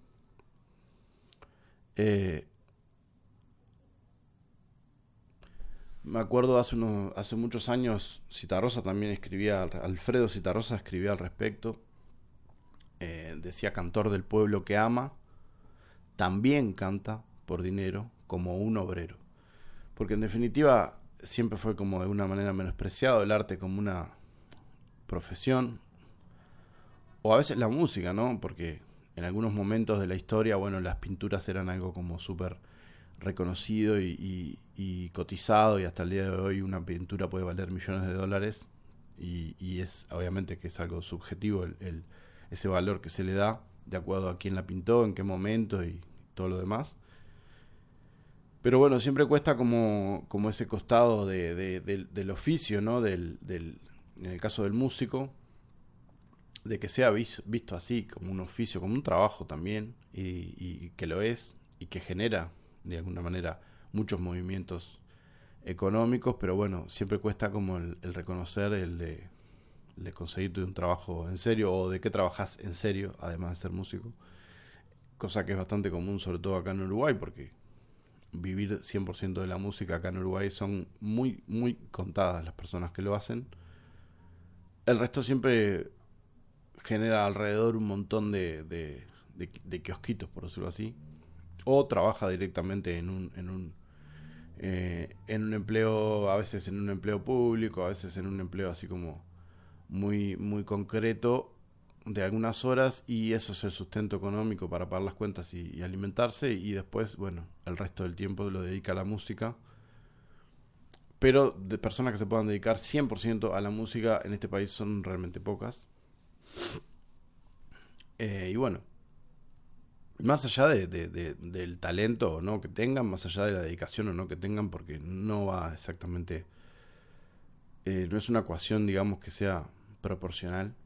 Me acuerdo hace muchos años, Alfredo Citarrosa escribía al respecto. Decía: cantor del pueblo que ama, también canta por dinero como un obrero. Porque en definitiva siempre fue como de alguna manera menospreciado el arte como una profesión, o a veces la música, ¿no? Porque en algunos momentos de la historia, bueno, las pinturas eran algo como súper reconocido y cotizado, y hasta el día de hoy una pintura puede valer millones de dólares, y es obviamente que es algo subjetivo ese valor que se le da de acuerdo a quién la pintó, en qué momento y todo lo demás. Pero bueno, siempre cuesta como ese costado del oficio, ¿no? En el caso del músico, de que sea visto así, como un oficio, como un trabajo también, y que lo es, y que genera de alguna manera muchos movimientos económicos. Pero bueno, siempre cuesta como el reconocer el de conseguirte un trabajo en serio, o de que trabajas en serio, además de ser músico. Cosa que es bastante común, sobre todo acá en Uruguay, porque vivir 100% de la música acá en Uruguay son muy, muy contadas las personas que lo hacen. El resto siempre genera alrededor un montón de kiosquitos, por decirlo así, o trabaja directamente en un empleo, a veces en un empleo público, a veces en un empleo así como muy, muy concreto, de algunas horas y eso es el sustento económico para pagar las cuentas y alimentarse, y después, bueno, el resto del tiempo lo dedica a la música. Pero de personas que se puedan dedicar 100% a la música en este país son realmente pocas. Y bueno, más allá del talento o no que tengan, más allá de la dedicación o no que tengan, porque no va exactamente, no es una ecuación, digamos, que sea proporcional.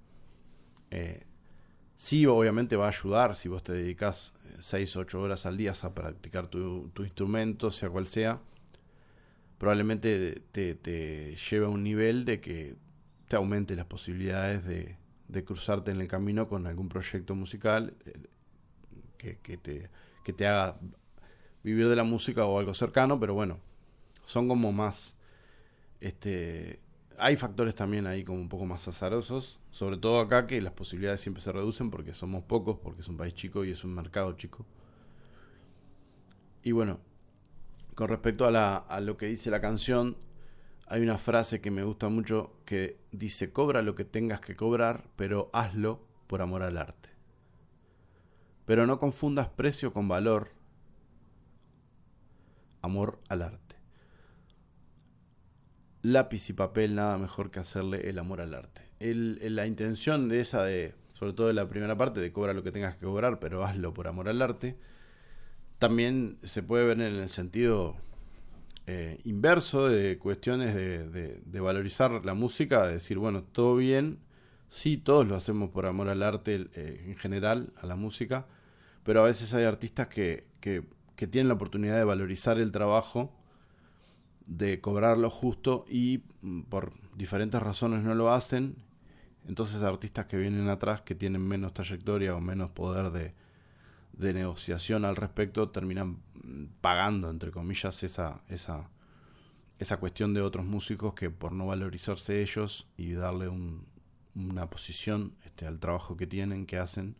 Sí, obviamente va a ayudar si vos te dedicas 6 o 8 horas al día a practicar tu instrumento, sea cual sea. Probablemente te lleve a un nivel de que te aumente las posibilidades de cruzarte en el camino con algún proyecto musical que te haga vivir de la música o algo cercano, pero bueno, son como más... hay factores también ahí como un poco más azarosos, sobre todo acá, que las posibilidades siempre se reducen porque somos pocos, porque es un país chico y es un mercado chico. Y bueno, con respecto a lo que dice la canción, hay una frase que me gusta mucho que dice: cobra lo que tengas que cobrar, pero hazlo por amor al arte. Pero no confundas precio con valor. Amor al arte. Lápiz y papel, nada mejor que hacerle el amor al arte. La intención de esa, sobre todo de la primera parte, de cobra lo que tengas que cobrar, pero hazlo por amor al arte, también se puede ver en el sentido inverso de cuestiones de valorizar la música, de decir, bueno, todo bien, sí, todos lo hacemos por amor al arte, en general, a la música, pero a veces hay artistas que tienen la oportunidad de valorizar el trabajo, de cobrar lo justo, y por diferentes razones no lo hacen. Entonces artistas que vienen atrás, que tienen menos trayectoria o menos poder de negociación al respecto, terminan pagando, entre comillas, esa cuestión de otros músicos que, por no valorizarse ellos y darle una posición al trabajo que tienen, que hacen,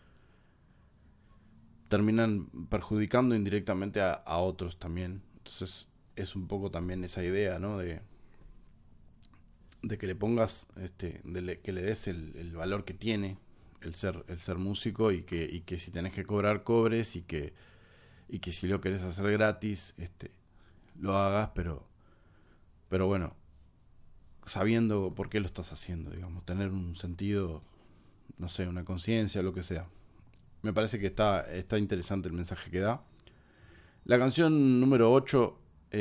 terminan perjudicando indirectamente a otros también. Entonces es un poco también esa idea, ¿no? De que le pongas, que le des el valor que tiene el ser músico, y que si tenés que cobrar, cobres, y que si lo querés hacer gratis, lo hagas, pero bueno, sabiendo por qué lo estás haciendo, digamos, tener un sentido, no sé, una conciencia, lo que sea. Me parece que está interesante el mensaje que da. La canción número 8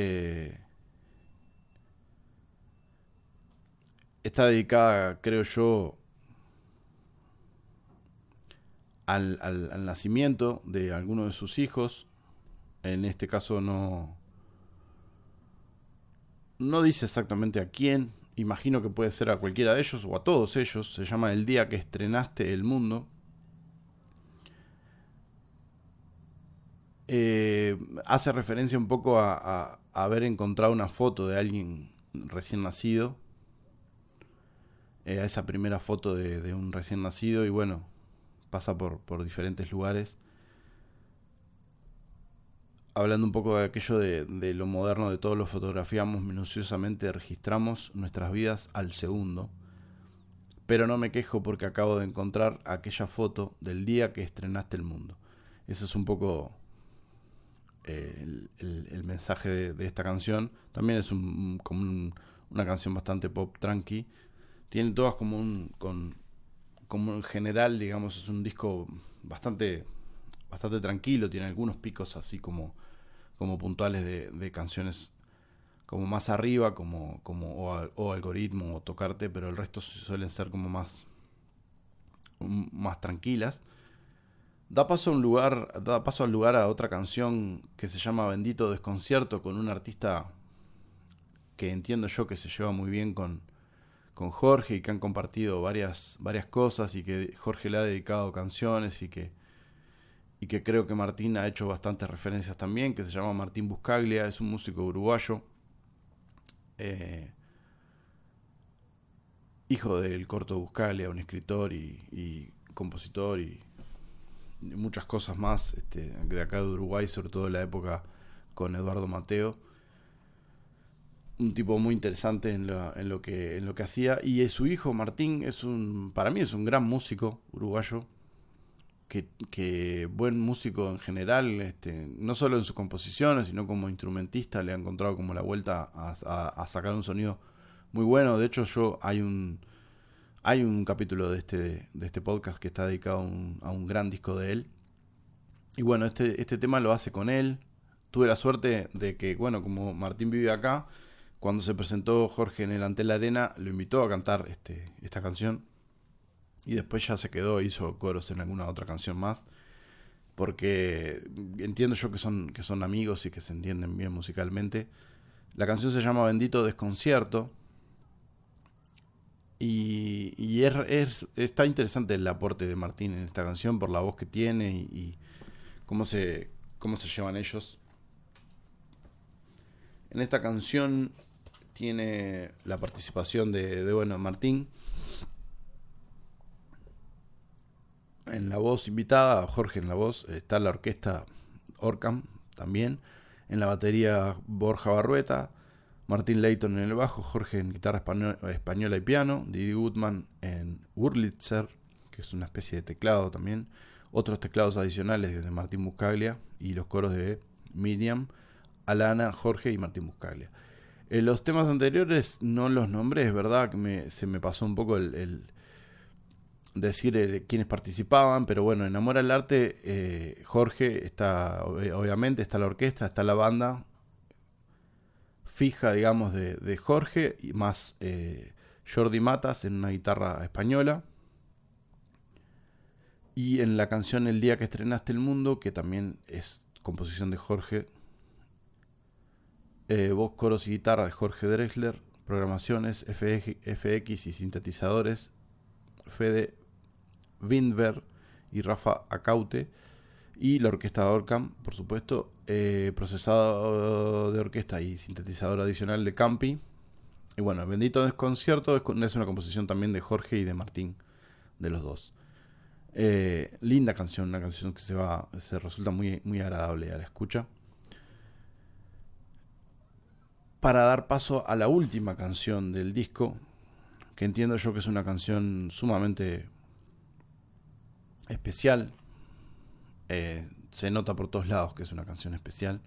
está dedicada, creo yo, al nacimiento de alguno de sus hijos. En este caso no dice exactamente a quién. Imagino que puede ser a cualquiera de ellos o a todos ellos. Se llama El día que estrenaste el mundo. Hace referencia un poco a haber encontrado una foto de alguien recién nacido, a esa primera foto de un recién nacido, y bueno, pasa por diferentes lugares, hablando un poco de aquello de lo moderno, de todo lo fotografiamos minuciosamente, registramos nuestras vidas al segundo, pero no me quejo porque acabo de encontrar aquella foto del día que estrenaste el mundo. Eso es un poco el mensaje de esta canción. También es una canción bastante pop, tranqui. Tiene todas como en general, digamos, es un disco bastante tranquilo. Tiene algunos picos así como puntuales de canciones como más arriba, o Algoritmo o Tocarte, pero el resto suelen ser como más tranquilas. Da paso al lugar a otra canción que se llama Bendito Desconcierto, con un artista que entiendo yo que se lleva muy bien con Jorge, y que han compartido varias cosas, y que Jorge le ha dedicado canciones, y que creo que Martín ha hecho bastantes referencias también, que se llama Martín Buscaglia. Es un músico uruguayo, hijo del Corto Buscaglia, un escritor y compositor y muchas cosas más, de acá de Uruguay, sobre todo en la época con Eduardo Mateo. un tipo muy interesante en lo que hacía. Y su hijo Martín para mí es un gran músico uruguayo, que buen músico en general, no solo en sus composiciones, sino como instrumentista le ha encontrado como la vuelta a sacar un sonido muy bueno. De hecho, hay un capítulo de este podcast que está dedicado a un gran disco de él. Y bueno, este tema lo hace con él. Tuve la suerte de que, bueno, como Martín vive acá, cuando se presentó Jorge en el Antel Arena, lo invitó a cantar esta canción. Y después ya se quedó, hizo coros en alguna otra canción más. Porque entiendo yo que son amigos y que se entienden bien musicalmente. La canción se llama Bendito Desconcierto. Y está interesante el aporte de Martín en esta canción por la voz que tiene y cómo se llevan ellos. En esta canción tiene la participación de Martín en la voz invitada, Jorge en la voz, está la orquesta Orcam también, en la batería Borja Barrueta, Martín Leighton en el bajo, Jorge en guitarra española y piano, Didi Gutman en Wurlitzer, que es una especie de teclado también, otros teclados adicionales de Martín Buscaglia y los coros de Miriam, Alana, Jorge y Martín Buscaglia. Los temas anteriores no los nombré, es verdad que se me pasó un poco el decir quiénes participaban, pero bueno, en Amor al Arte, Jorge está, obviamente, está la orquesta, está la banda fija, digamos, de Jorge, y más Jordi Matas en una guitarra española. Y en la canción El día que estrenaste el mundo, que también es composición de Jorge, voz, coros y guitarra de Jorge Drexler, programaciones, FX y sintetizadores, Fede Windberg y Rafa Acaute, y la orquesta de Orcam, por supuesto, procesado de orquesta y sintetizador adicional de Campi. Y bueno, Bendito Desconcierto es una composición también de Jorge y de Martín, de los dos. Linda canción, una canción que se resulta muy, muy agradable a la escucha. Para dar paso a la última canción del disco, que entiendo yo que es una canción sumamente especial. Se nota por todos lados que es una canción especial.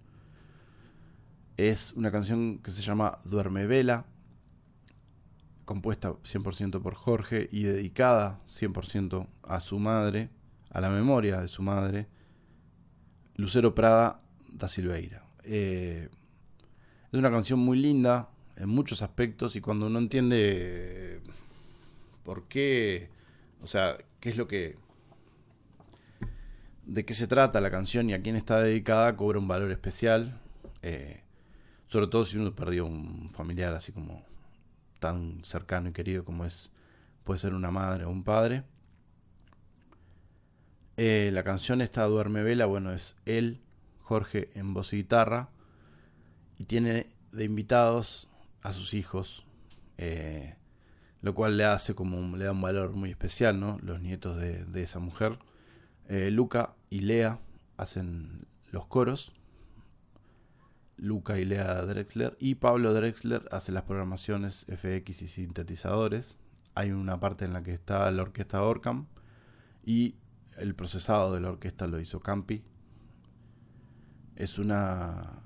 Es una canción que se llama Duerme Vela, compuesta 100% por Jorge y dedicada 100% a su madre, a la memoria de su madre, Lucero Prada da Silveira. Es una canción muy linda en muchos aspectos, y cuando uno entiende por qué, o sea, qué es lo que, de qué se trata la canción y a quién está dedicada, cobra un valor especial, sobre todo si uno perdió un familiar así como tan cercano y querido como puede ser una madre o un padre. La canción esta, Duerme Vela, bueno, es él, Jorge, en voz y guitarra, y tiene de invitados a sus hijos, lo cual le da un valor muy especial, ¿no? Los nietos de esa mujer. Luca y Lea hacen los coros, Luca y Lea Drexler, y Pablo Drexler hace las programaciones, FX y sintetizadores. Hay una parte en la que está la orquesta Orcam, y el procesado de la orquesta lo hizo Campi. Es una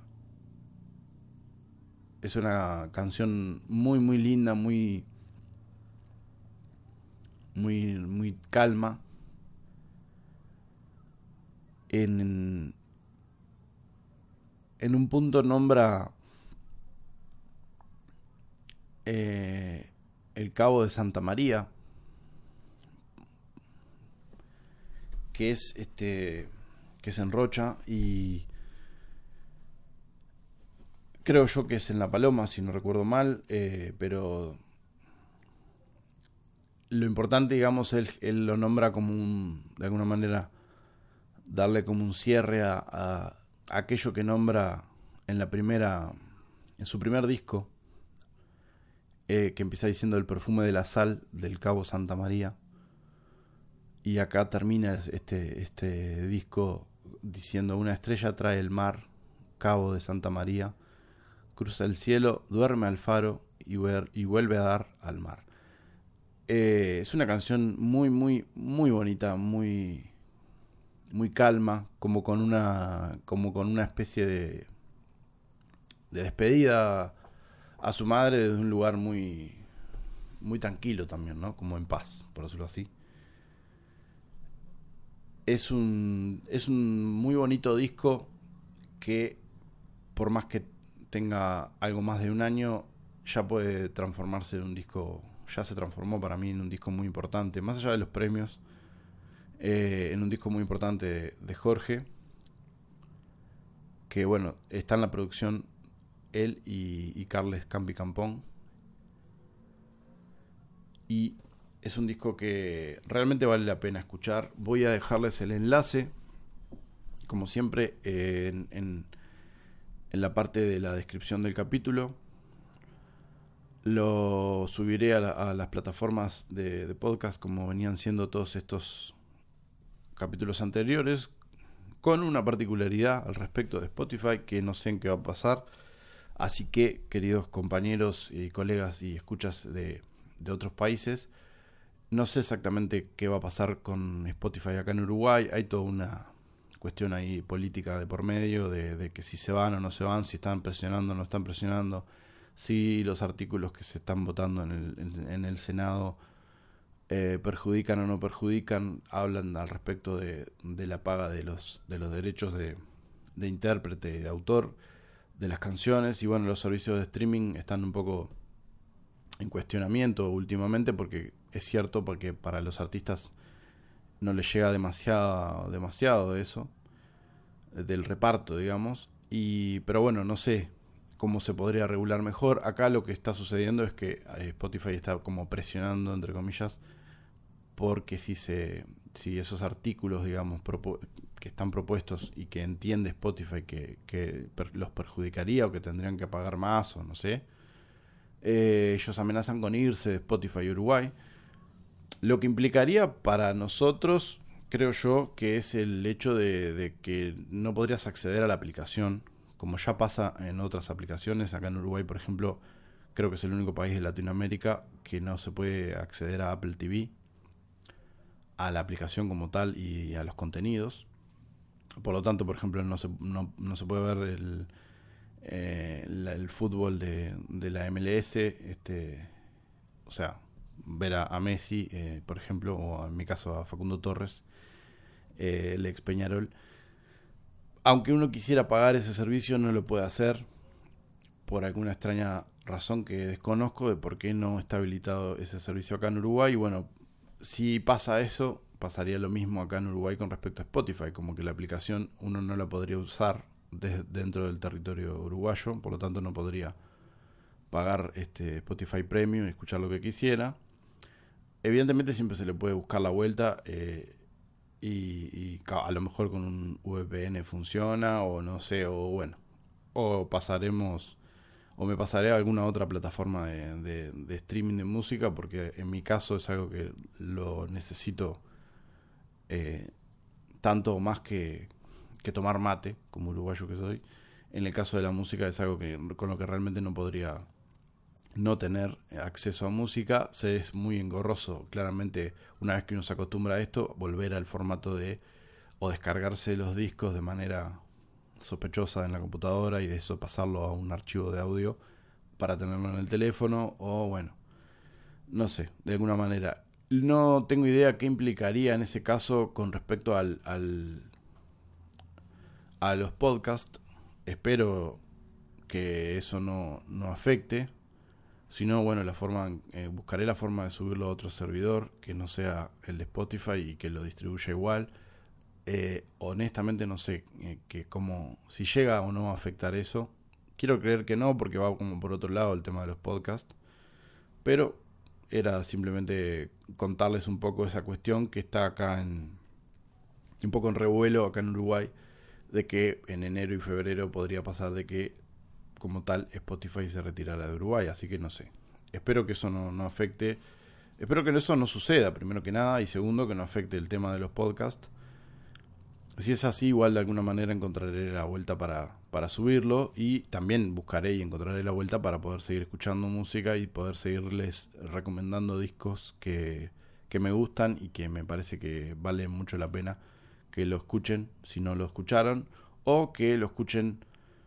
canción muy, muy linda, muy, muy, muy calma. En un punto nombra el Cabo de Santa María, que es que se enrocha, y creo yo que es en La Paloma, si no recuerdo mal, pero lo importante, digamos, él lo nombra como de alguna manera, darle como un cierre a aquello que nombra en su primer disco, que empieza diciendo el perfume de la sal del Cabo Santa María, y acá termina este disco diciendo: una estrella trae el mar, Cabo de Santa María, cruza el cielo, duerme al faro y vuelve a dar al mar. Es una canción muy, muy, muy bonita, muy, muy calma, como con una especie de despedida a su madre desde un lugar muy, muy tranquilo también, ¿no? Como en paz, por decirlo así. Es un muy bonito disco que, por más que tenga algo más de un año, ya puede transformarse en un disco, ya se transformó para mí en un disco muy importante, más allá de los premios, en un disco muy importante de Jorge, que bueno, está en la producción él y Carles Campi Campón, y es un disco que realmente vale la pena escuchar. Voy a dejarles el enlace, como siempre, en la parte de la descripción del capítulo. Lo subiré a las plataformas de podcast como venían siendo todos estos capítulos anteriores, con una particularidad al respecto de Spotify que no sé en qué va a pasar. Así que, queridos compañeros y colegas y escuchas de otros países, no sé exactamente qué va a pasar con Spotify acá en Uruguay. Hay toda una cuestión ahí política de por medio, de que si se van o no se van, si están presionando o no están presionando, si los artículos que se están votando en el Senado perjudican o no perjudican. Hablan al respecto de la paga de los derechos de intérprete y de autor de las canciones. Y bueno, los servicios de streaming están un poco en cuestionamiento últimamente, porque es cierto, porque para los artistas no les llega demasiado de eso, del reparto, digamos. Pero bueno, no sé cómo se podría regular mejor. Acá lo que está sucediendo es que Spotify está como presionando, entre comillas, porque si esos artículos, digamos, que están propuestos y que entiende Spotify que los perjudicaría o que tendrían que pagar más o no sé, ellos amenazan con irse de Spotify Uruguay, lo que implicaría para nosotros, creo yo, que es el hecho de que no podrías acceder a la aplicación, como ya pasa en otras aplicaciones. Acá en Uruguay, por ejemplo, creo que es el único país de Latinoamérica que no se puede acceder a Apple TV, a la aplicación como tal y a los contenidos. Por lo tanto, por ejemplo, no se puede ver el fútbol de la MLS, o sea, ver a Messi, por ejemplo, o en mi caso a Facundo Torres, el ex Peñarol. Aunque uno quisiera pagar ese servicio, no lo puede hacer por alguna extraña razón que desconozco de por qué no está habilitado ese servicio acá en Uruguay. Y bueno, si pasa eso, pasaría lo mismo acá en Uruguay con respecto a Spotify, como que la aplicación uno no la podría usar dentro del territorio uruguayo, por lo tanto no podría pagar Spotify Premium y escuchar lo que quisiera. Evidentemente siempre se le puede buscar la vuelta, y a lo mejor con un VPN funciona, o no sé, o bueno, o me pasaré a alguna otra plataforma de streaming de música, porque en mi caso es algo que lo necesito tanto más que tomar mate, como uruguayo que soy. En el caso de la música es algo con lo que realmente no podría no tener acceso a música. Es muy engorroso, claramente, una vez que uno se acostumbra a esto, volver al formato o descargarse los discos de manera sospechosa en la computadora y de eso pasarlo a un archivo de audio para tenerlo en el teléfono, o bueno, no sé, de alguna manera. No tengo idea qué implicaría en ese caso con respecto a los podcasts. Espero que eso no afecte. Si no, bueno, buscaré la forma de subirlo a otro servidor que no sea el de Spotify y que lo distribuya igual. Honestamente no sé si llega o no a afectar eso. Quiero creer que no, porque va como por otro lado el tema de los podcasts. Pero era simplemente contarles un poco esa cuestión que está acá un poco en revuelo acá en Uruguay, de que en enero y febrero podría pasar de que como tal Spotify se retirara de Uruguay. Así que no sé, espero que eso no afecte, espero que eso no suceda, primero que nada, y segundo, que no afecte el tema de los podcasts. Si es así, igual de alguna manera encontraré la vuelta para subirlo, y también buscaré y encontraré la vuelta para poder seguir escuchando música y poder seguirles recomendando discos que me gustan y que me parece que vale mucho la pena que lo escuchen si no lo escucharon, o que lo escuchen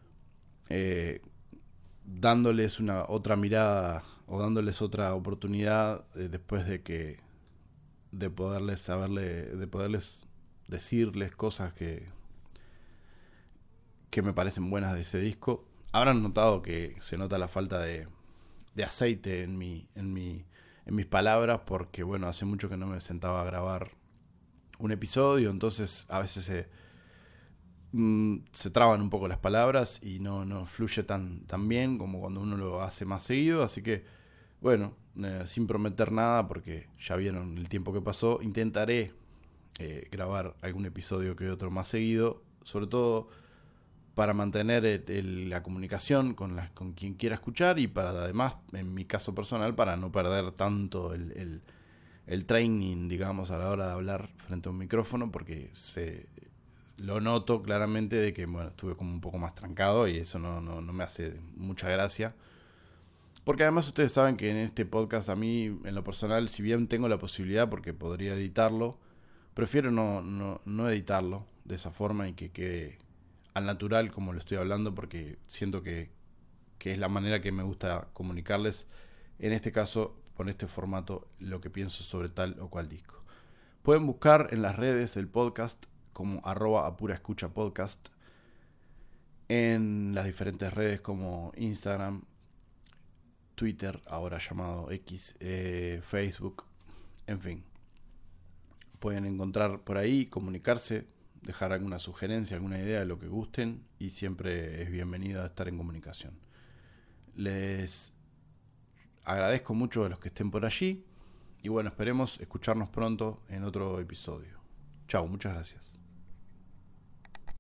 dándoles una otra mirada o dándoles otra oportunidad después de poderles decirles cosas que me parecen buenas de ese disco. Habrán notado que se nota la falta de aceite en mis palabras, porque bueno, hace mucho que no me sentaba a grabar un episodio, entonces a veces se traban un poco las palabras y no fluye tan bien como cuando uno lo hace más seguido. Así que bueno, sin prometer nada, porque ya vieron el tiempo que pasó, intentaré grabar algún episodio que otro más seguido, sobre todo para mantener la comunicación con quien quiera escuchar, y para además, en mi caso personal, para no perder tanto el training, digamos, a la hora de hablar frente a un micrófono, porque lo noto claramente de que bueno, estuve como un poco más trancado y eso no me hace mucha gracia. Porque además ustedes saben que en este podcast, a mí en lo personal, si bien tengo la posibilidad porque podría editarlo, prefiero no editarlo de esa forma y que quede al natural como lo estoy hablando, porque siento que es la manera que me gusta comunicarles, en este caso, con este formato, lo que pienso sobre tal o cual disco. Pueden buscar en las redes el podcast como @apuraescuchapodcast, en las diferentes redes como Instagram, Twitter, ahora llamado X, Facebook, en fin. Pueden encontrar por ahí, comunicarse, dejar alguna sugerencia, alguna idea de lo que gusten, y siempre es bienvenido a estar en comunicación. Les agradezco mucho a los que estén por allí y bueno, esperemos escucharnos pronto en otro episodio. Chao, muchas gracias.